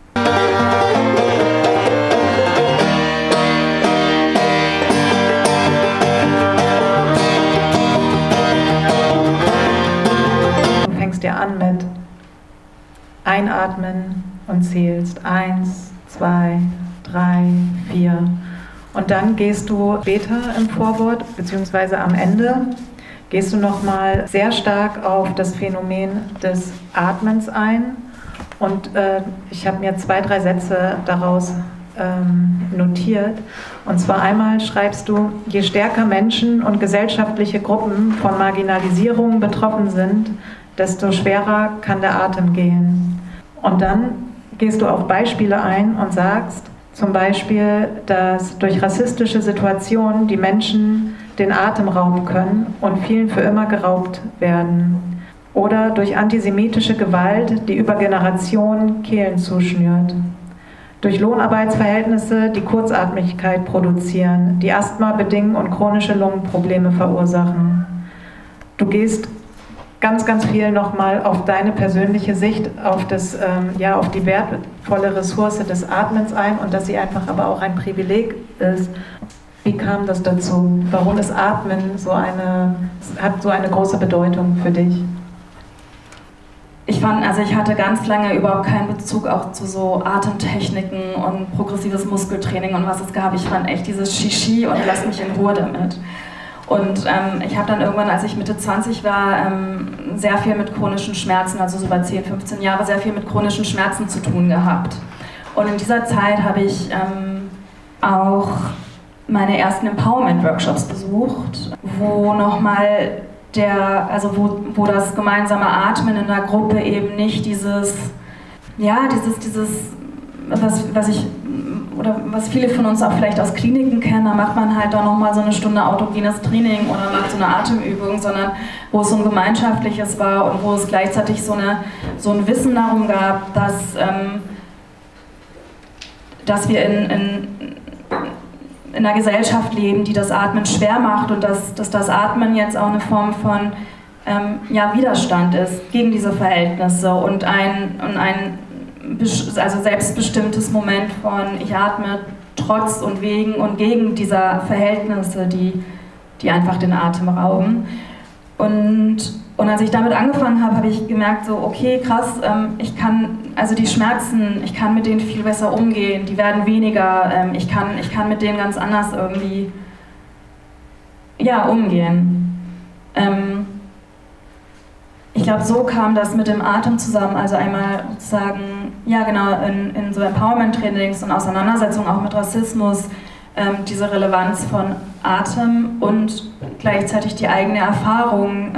Du fängst ja an mit Einatmen und zählst 1, 2, 3, 4 und dann gehst du später im Vorwort bzw. am Ende gehst du nochmal sehr stark auf das Phänomen des Atmens ein und ich habe mir 2, 3 Sätze daraus notiert und zwar einmal schreibst du, je stärker Menschen und gesellschaftliche Gruppen von Marginalisierung betroffen sind, desto schwerer kann der Atem gehen. Und dann gehst du auf Beispiele ein und sagst zum Beispiel, dass durch rassistische Situationen die Menschen den Atem rauben können und vielen für immer geraubt werden. Oder durch antisemitische Gewalt, die über Generationen Kehlen zuschnürt. Durch Lohnarbeitsverhältnisse, die Kurzatmigkeit produzieren, die Asthma bedingen und chronische Lungenprobleme verursachen. Du gehst ganz, ganz viel nochmal auf deine persönliche Sicht, auf auf die wertvolle Ressource des Atmens ein und dass sie einfach aber auch ein Privileg ist. Wie kam das dazu? Warum ist Atmen hat so eine große Bedeutung für dich? Ich hatte ganz lange überhaupt keinen Bezug auch zu so Atemtechniken und progressives Muskeltraining und was es gab. Ich fand echt dieses Shishi und lass mich in Ruhe damit. Und ich habe dann irgendwann, als ich Mitte 20 war, sehr viel mit chronischen Schmerzen, also so über 10, 15 Jahre, sehr viel mit chronischen Schmerzen zu tun gehabt. Und in dieser Zeit habe ich auch meine ersten Empowerment-Workshops besucht, wo nochmal wo das gemeinsame Atmen in der Gruppe eben nicht was viele von uns auch vielleicht aus Kliniken kennen, da macht man halt dann nochmal so eine Stunde autogenes Training oder macht so eine Atemübung, sondern wo es so ein gemeinschaftliches war und wo es gleichzeitig so ein Wissen darum gab, dass wir in einer Gesellschaft leben, die das Atmen schwer macht und dass das Atmen jetzt auch eine Form von Widerstand ist gegen diese Verhältnisse und ein selbstbestimmtes Moment von ich atme trotz und wegen und gegen dieser Verhältnisse, die einfach den Atem rauben. Und als ich damit angefangen habe, habe ich gemerkt, so okay, krass, ich kann mit denen viel besser umgehen, die werden weniger, ich kann mit denen ganz anders irgendwie umgehen. Ich glaube, so kam das mit dem Atem zusammen, also einmal sozusagen, in so Empowerment-Trainings und Auseinandersetzungen auch mit Rassismus, diese Relevanz von Atem und gleichzeitig die eigene Erfahrung,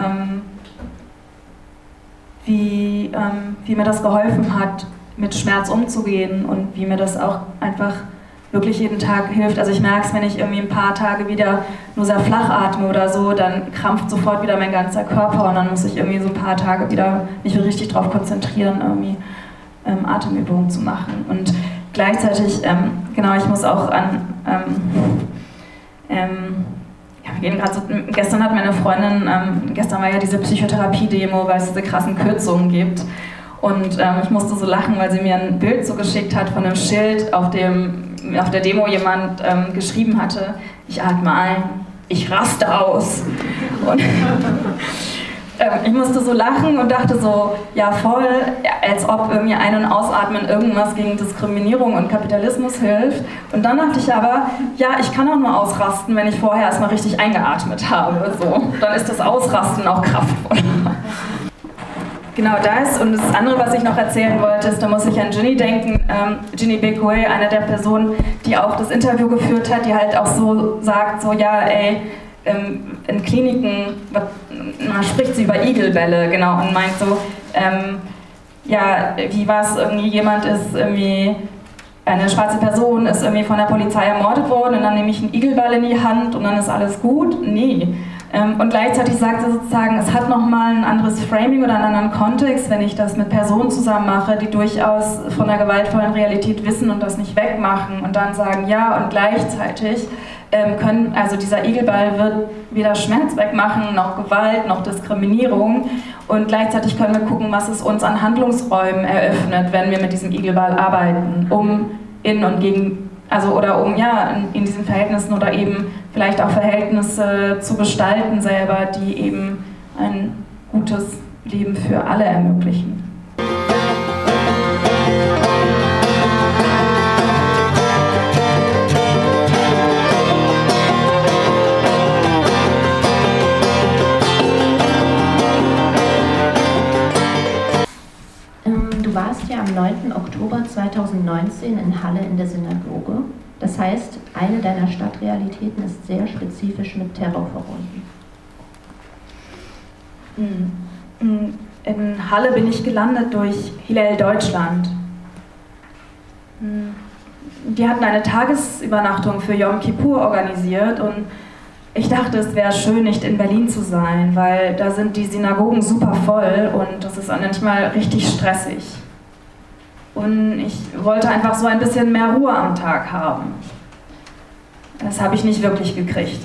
wie mir das geholfen hat, mit Schmerz umzugehen und wie mir das auch einfach wirklich jeden Tag hilft. Also ich merke es, wenn ich irgendwie ein paar Tage wieder nur sehr flach atme oder so, dann krampft sofort wieder mein ganzer Körper und dann muss ich irgendwie so ein paar Tage wieder mich richtig darauf konzentrieren, irgendwie Atemübungen zu machen. Und gleichzeitig, ich muss auch gestern hat meine Freundin, gestern war ja diese Psychotherapie-Demo, weil es diese krassen Kürzungen gibt. Und ich musste so lachen, weil sie mir ein Bild zugeschickt hat von einem Schild, auf der Demo jemand geschrieben hatte, ich atme ein, ich raste aus. Und ich musste so lachen und dachte so, ja voll, als ob irgendwie Ein- und Ausatmen irgendwas gegen Diskriminierung und Kapitalismus hilft. Und dann dachte ich aber, ja, ich kann auch nur ausrasten, wenn ich vorher erstmal richtig eingeatmet habe. So. Dann ist das Ausrasten auch kraftvoll. Genau das. Und das andere, was ich noch erzählen wollte, ist, da muss ich an Ginny denken. Ginny Bekoe, eine der Personen, die auch das Interview geführt hat, die halt auch so sagt, so ja, ey, in Kliniken, spricht sie über Igelbälle, genau, und meint so, wie war es irgendwie, jemand ist irgendwie, eine schwarze Person ist irgendwie von der Polizei ermordet worden und dann nehme ich einen Igelball in die Hand und dann ist alles gut? Nee. Und gleichzeitig sagt sie sozusagen, es hat nochmal ein anderes Framing oder einen anderen Kontext, wenn ich das mit Personen zusammen mache, die durchaus von der gewaltvollen Realität wissen und das nicht wegmachen und dann sagen, ja, und gleichzeitig also dieser Igelball wird weder Schmerz wegmachen, noch Gewalt, noch Diskriminierung und gleichzeitig können wir gucken, was es uns an Handlungsräumen eröffnet, wenn wir mit diesem Igelball arbeiten, um in und gegen, in diesen Verhältnissen oder eben vielleicht auch Verhältnisse zu gestalten selber, die eben ein gutes Leben für alle ermöglichen. Du warst ja am 9. Oktober 2019 in Halle in der Synagoge. Das heißt, eine deiner Stadtrealitäten ist sehr spezifisch mit Terror verbunden. In Halle bin ich gelandet durch Hillel Deutschland. Die hatten eine Tagesübernachtung für Yom Kippur organisiert und ich dachte, es wäre schön, nicht in Berlin zu sein, weil da sind die Synagogen super voll und das ist manchmal richtig stressig. Und ich wollte einfach so ein bisschen mehr Ruhe am Tag haben. Das habe ich nicht wirklich gekriegt.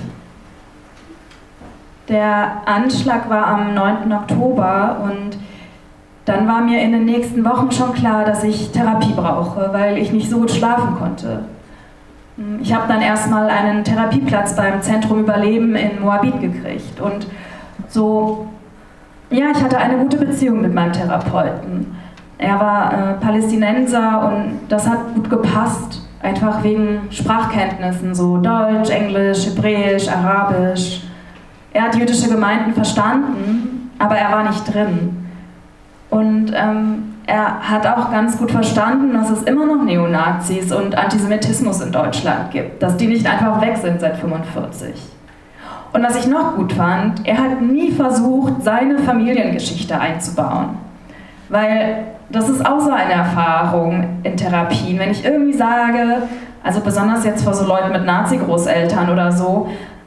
Der Anschlag war am 9. Oktober und dann war mir in den nächsten Wochen schon klar, dass ich Therapie brauche, weil ich nicht so gut schlafen konnte. Ich habe dann erstmal einen Therapieplatz beim Zentrum Überleben in Moabit gekriegt und ich hatte eine gute Beziehung mit meinem Therapeuten. Er war Palästinenser und das hat gut gepasst, einfach wegen Sprachkenntnissen, so Deutsch, Englisch, Hebräisch, Arabisch. Er hat jüdische Gemeinden verstanden, aber er war nicht drin. Und er hat auch ganz gut verstanden, dass es immer noch Neonazis und Antisemitismus in Deutschland gibt, dass die nicht einfach weg sind seit 1945. Und was ich noch gut fand, er hat nie versucht, seine Familiengeschichte einzubauen. Weil das ist auch so eine Erfahrung in Therapien. Wenn ich irgendwie sage, also besonders jetzt vor so Leuten mit Nazi-Großeltern oder so,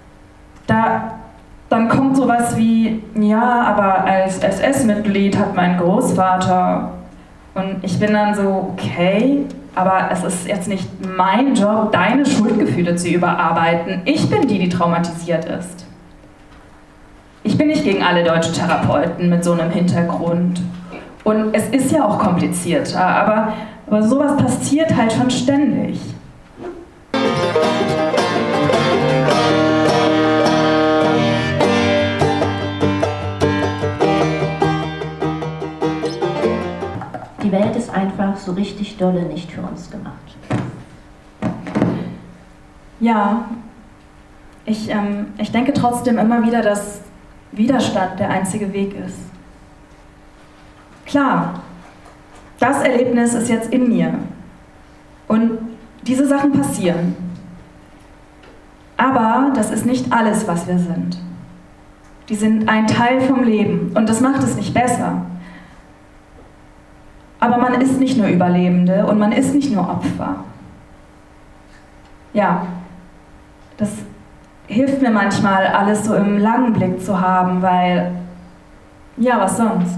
dann kommt sowas wie, ja, aber als SS-Mitglied hat mein Großvater, und ich bin dann so, okay, aber es ist jetzt nicht mein Job, deine Schuldgefühle zu überarbeiten. Ich bin die traumatisiert ist. Ich bin nicht gegen alle deutschen Therapeuten mit so einem Hintergrund. Und es ist ja auch komplizierter, aber sowas passiert halt schon ständig. Die Welt ist einfach so richtig dolle nicht für uns gemacht. Ja, ich denke trotzdem immer wieder, dass Widerstand der einzige Weg ist. Klar, das Erlebnis ist jetzt in mir und diese Sachen passieren. Aber das ist nicht alles, was wir sind. Die sind ein Teil vom Leben und das macht es nicht besser. Aber man ist nicht nur Überlebende und man ist nicht nur Opfer. Ja, das hilft mir manchmal, alles so im langen Blick zu haben, weil, ja, was sonst?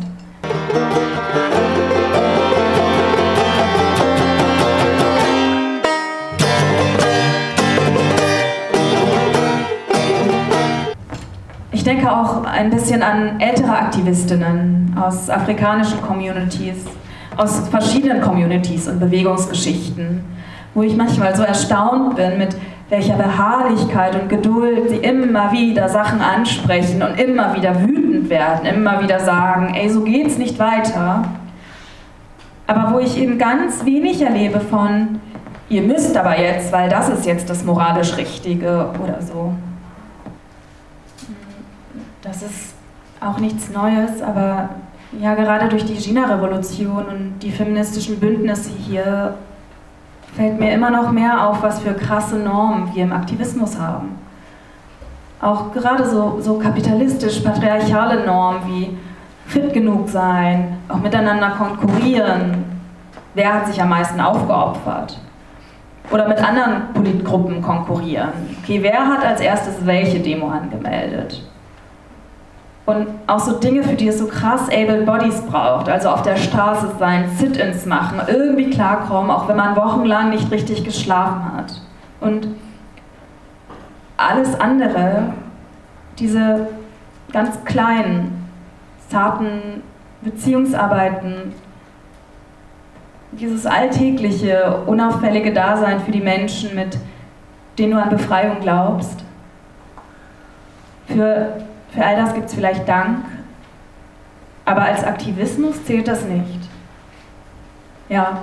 Ich denke auch ein bisschen an ältere Aktivistinnen aus afrikanischen Communities, aus verschiedenen Communities und Bewegungsgeschichten, wo ich manchmal so erstaunt bin, mit welcher Beharrlichkeit und Geduld sie immer wieder Sachen ansprechen und immer wieder wütend werden, immer wieder sagen, ey, so geht's nicht weiter. Aber wo ich eben ganz wenig erlebe von, ihr müsst aber jetzt, weil das ist jetzt das moralisch Richtige oder so. Das ist auch nichts Neues, aber ja, gerade durch die China-Revolution und die feministischen Bündnisse hier fällt mir immer noch mehr auf, was für krasse Normen wir im Aktivismus haben. Auch gerade so kapitalistisch-patriarchale Normen wie fit genug sein, auch miteinander konkurrieren, wer hat sich am meisten aufgeopfert. Oder mit anderen Politgruppen konkurrieren. Okay, wer hat als erstes welche Demo angemeldet? Und auch so Dinge, für die es so krass able Bodies braucht, also auf der Straße sein, Sit-ins machen, irgendwie klarkommen, auch wenn man wochenlang nicht richtig geschlafen hat. Und alles andere, diese ganz kleinen, zarten Beziehungsarbeiten, dieses alltägliche, unauffällige Dasein für die Menschen, mit denen du an Befreiung glaubst, für all das gibt es vielleicht Dank, aber als Aktivismus zählt das nicht. Ja.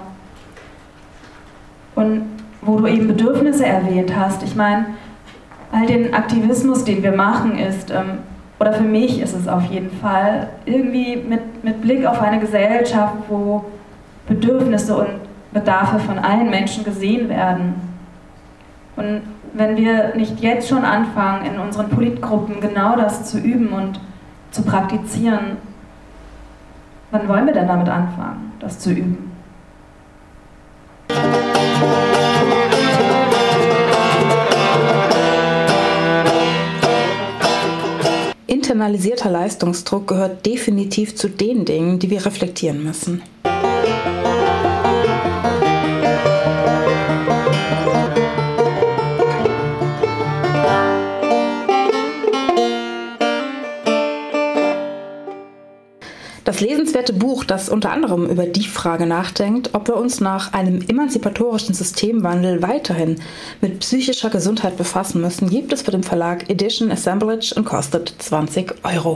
Und wo du eben Bedürfnisse erwähnt hast, ich meine, all den Aktivismus, den wir machen, ist, oder für mich ist es auf jeden Fall, irgendwie mit Blick auf eine Gesellschaft, wo Bedürfnisse und Bedarfe von allen Menschen gesehen werden. Und wenn wir nicht jetzt schon anfangen, in unseren Politgruppen genau das zu üben und zu praktizieren, wann wollen wir denn damit anfangen, das zu üben? Internalisierter Leistungsdruck gehört definitiv zu den Dingen, die wir reflektieren müssen. Das lesenswerte Buch, das unter anderem über die Frage nachdenkt, ob wir uns nach einem emanzipatorischen Systemwandel weiterhin mit psychischer Gesundheit befassen müssen, gibt es für den Verlag Edition Assemblage und kostet 20 €.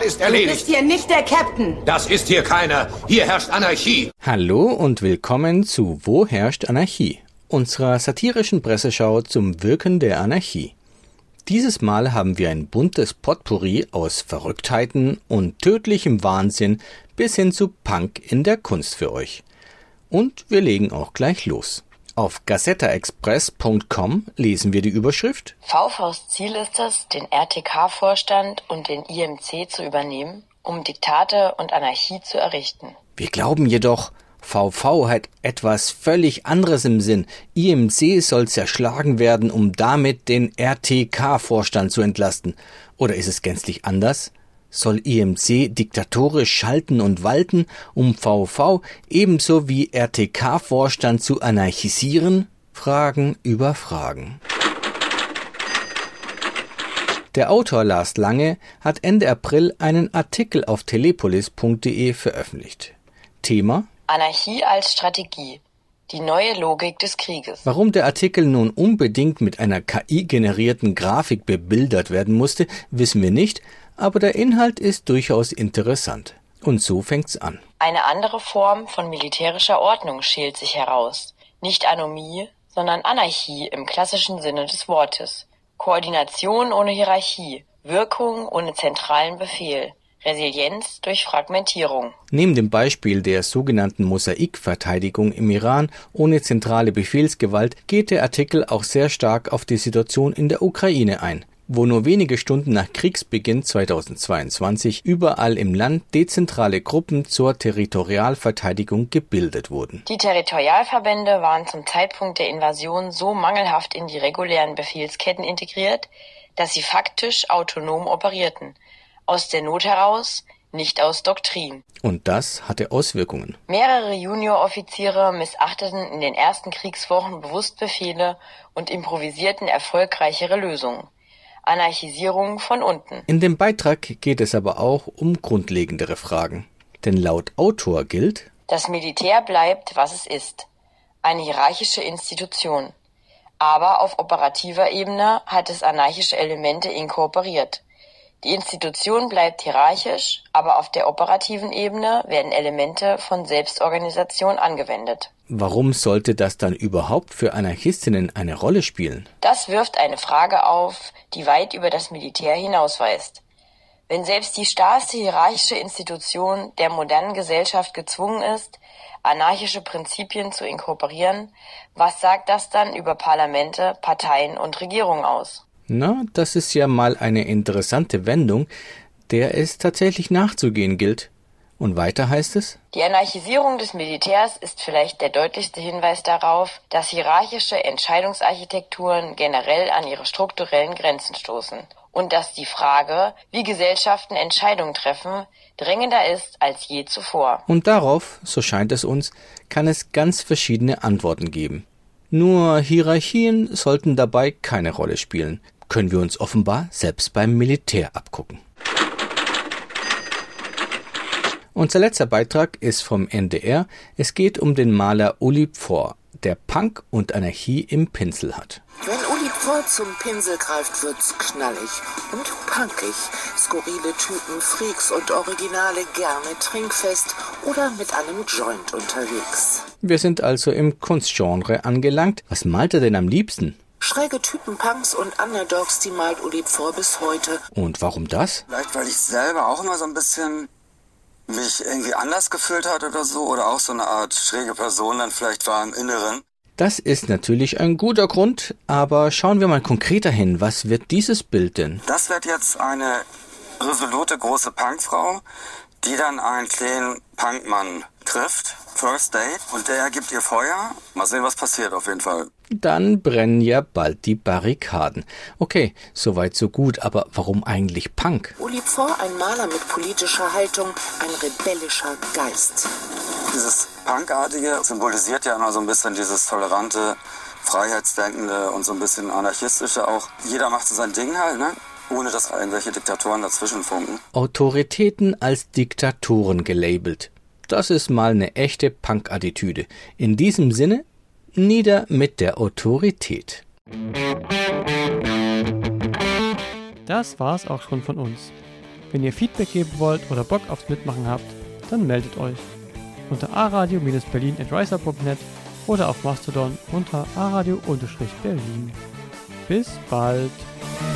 ist erledigt. Du bist hier nicht der Captain. Das ist hier keiner. Hier herrscht Anarchie. Hallo und willkommen zu Wo herrscht Anarchie? Unserer satirischen Presseschau zum Wirken der Anarchie. Dieses Mal haben wir ein buntes Potpourri aus Verrücktheiten und tödlichem Wahnsinn bis hin zu Punk in der Kunst für euch. Und wir legen auch gleich los. Auf gazettaexpress.com lesen wir die Überschrift: VVs Ziel ist es, den RTK-Vorstand und den IMC zu übernehmen, um Diktate und Anarchie zu errichten. Wir glauben jedoch, VV hat etwas völlig anderes im Sinn. IMC soll zerschlagen werden, um damit den RTK-Vorstand zu entlasten. Oder ist es gänzlich anders? Soll IMC diktatorisch schalten und walten, um VV ebenso wie RTK-Vorstand zu anarchisieren? Fragen über Fragen. Der Autor Lars Lange hat Ende April einen Artikel auf telepolis.de veröffentlicht. Thema: Anarchie als Strategie. Die neue Logik des Krieges. Warum der Artikel nun unbedingt mit einer KI-generierten Grafik bebildert werden musste, wissen wir nicht, aber der Inhalt ist durchaus interessant. Und so fängt's an. Eine andere Form von militärischer Ordnung schält sich heraus. Nicht Anomie, sondern Anarchie im klassischen Sinne des Wortes. Koordination ohne Hierarchie, Wirkung ohne zentralen Befehl. Resilienz durch Fragmentierung. Neben dem Beispiel der sogenannten Mosaikverteidigung im Iran ohne zentrale Befehlsgewalt geht der Artikel auch sehr stark auf die Situation in der Ukraine ein, wo nur wenige Stunden nach Kriegsbeginn 2022 überall im Land dezentrale Gruppen zur Territorialverteidigung gebildet wurden. Die Territorialverbände waren zum Zeitpunkt der Invasion so mangelhaft in die regulären Befehlsketten integriert, dass sie faktisch autonom operierten. Aus der Not heraus, nicht aus Doktrin. Und das hatte Auswirkungen. Mehrere Junioroffiziere missachteten in den ersten Kriegswochen bewusst Befehle und improvisierten erfolgreichere Lösungen. Anarchisierung von unten. In dem Beitrag geht es aber auch um grundlegendere Fragen. Denn laut Autor gilt: Das Militär bleibt, was es ist. Eine hierarchische Institution. Aber auf operativer Ebene hat es anarchische Elemente inkorporiert. Die Institution bleibt hierarchisch, aber auf der operativen Ebene werden Elemente von Selbstorganisation angewendet. Warum sollte das dann überhaupt für Anarchistinnen eine Rolle spielen? Das wirft eine Frage auf, die weit über das Militär hinausweist. Wenn selbst die starrste hierarchische Institution der modernen Gesellschaft gezwungen ist, anarchische Prinzipien zu inkorporieren, was sagt das dann über Parlamente, Parteien und Regierungen aus? Na, das ist ja mal eine interessante Wendung, der es tatsächlich nachzugehen gilt. Und weiter heißt es: Die Anarchisierung des Militärs ist vielleicht der deutlichste Hinweis darauf, dass hierarchische Entscheidungsarchitekturen generell an ihre strukturellen Grenzen stoßen und dass die Frage, wie Gesellschaften Entscheidungen treffen, drängender ist als je zuvor. Und darauf, so scheint es uns, kann es ganz verschiedene Antworten geben. Nur Hierarchien sollten dabei keine Rolle spielen. Können wir uns offenbar selbst beim Militär abgucken. Unser letzter Beitrag ist vom NDR. Es geht um den Maler Uli Pforr, der Punk und Anarchie im Pinsel hat. Wenn Uli Pforr zum Pinsel greift, wird's knallig und punkig. Skurrile Typen, Freaks und Originale, gerne trinkfest oder mit einem Joint unterwegs. Wir sind also im Kunstgenre angelangt. Was malt er denn am liebsten? Schräge Typen, Punks und Underdogs, die malt Uli Pforr bis heute. Und warum das? Vielleicht, weil ich selber auch immer so ein bisschen mich irgendwie anders gefühlt hat oder so. Oder auch so eine Art schräge Person dann vielleicht war im Inneren. Das ist natürlich ein guter Grund, aber schauen wir mal konkreter hin. Was wird dieses Bild denn? Das wird jetzt eine resolute große Punkfrau, die dann einen kleinen Punkmann trifft. First Date. Und der gibt ihr Feuer. Mal sehen, was passiert auf jeden Fall. Dann brennen ja bald die Barrikaden. Okay, soweit so gut, aber warum eigentlich Punk? Uli Pforr, ein Maler mit politischer Haltung, ein rebellischer Geist. Dieses Punkartige symbolisiert ja immer so ein bisschen dieses tolerante, freiheitsdenkende und so ein bisschen anarchistische auch. Jeder macht so sein Ding halt, ne? Ohne dass irgendwelche Diktatoren dazwischen funken. Autoritäten als Diktatoren gelabelt. Das ist mal eine echte Punk-Attitüde. In diesem Sinne, nieder mit der Autorität. Das war's auch schon von uns. Wenn ihr Feedback geben wollt oder Bock aufs Mitmachen habt, dann meldet euch unter aradio-berlin@riser.net oder auf Mastodon unter aradio-berlin. Bis bald!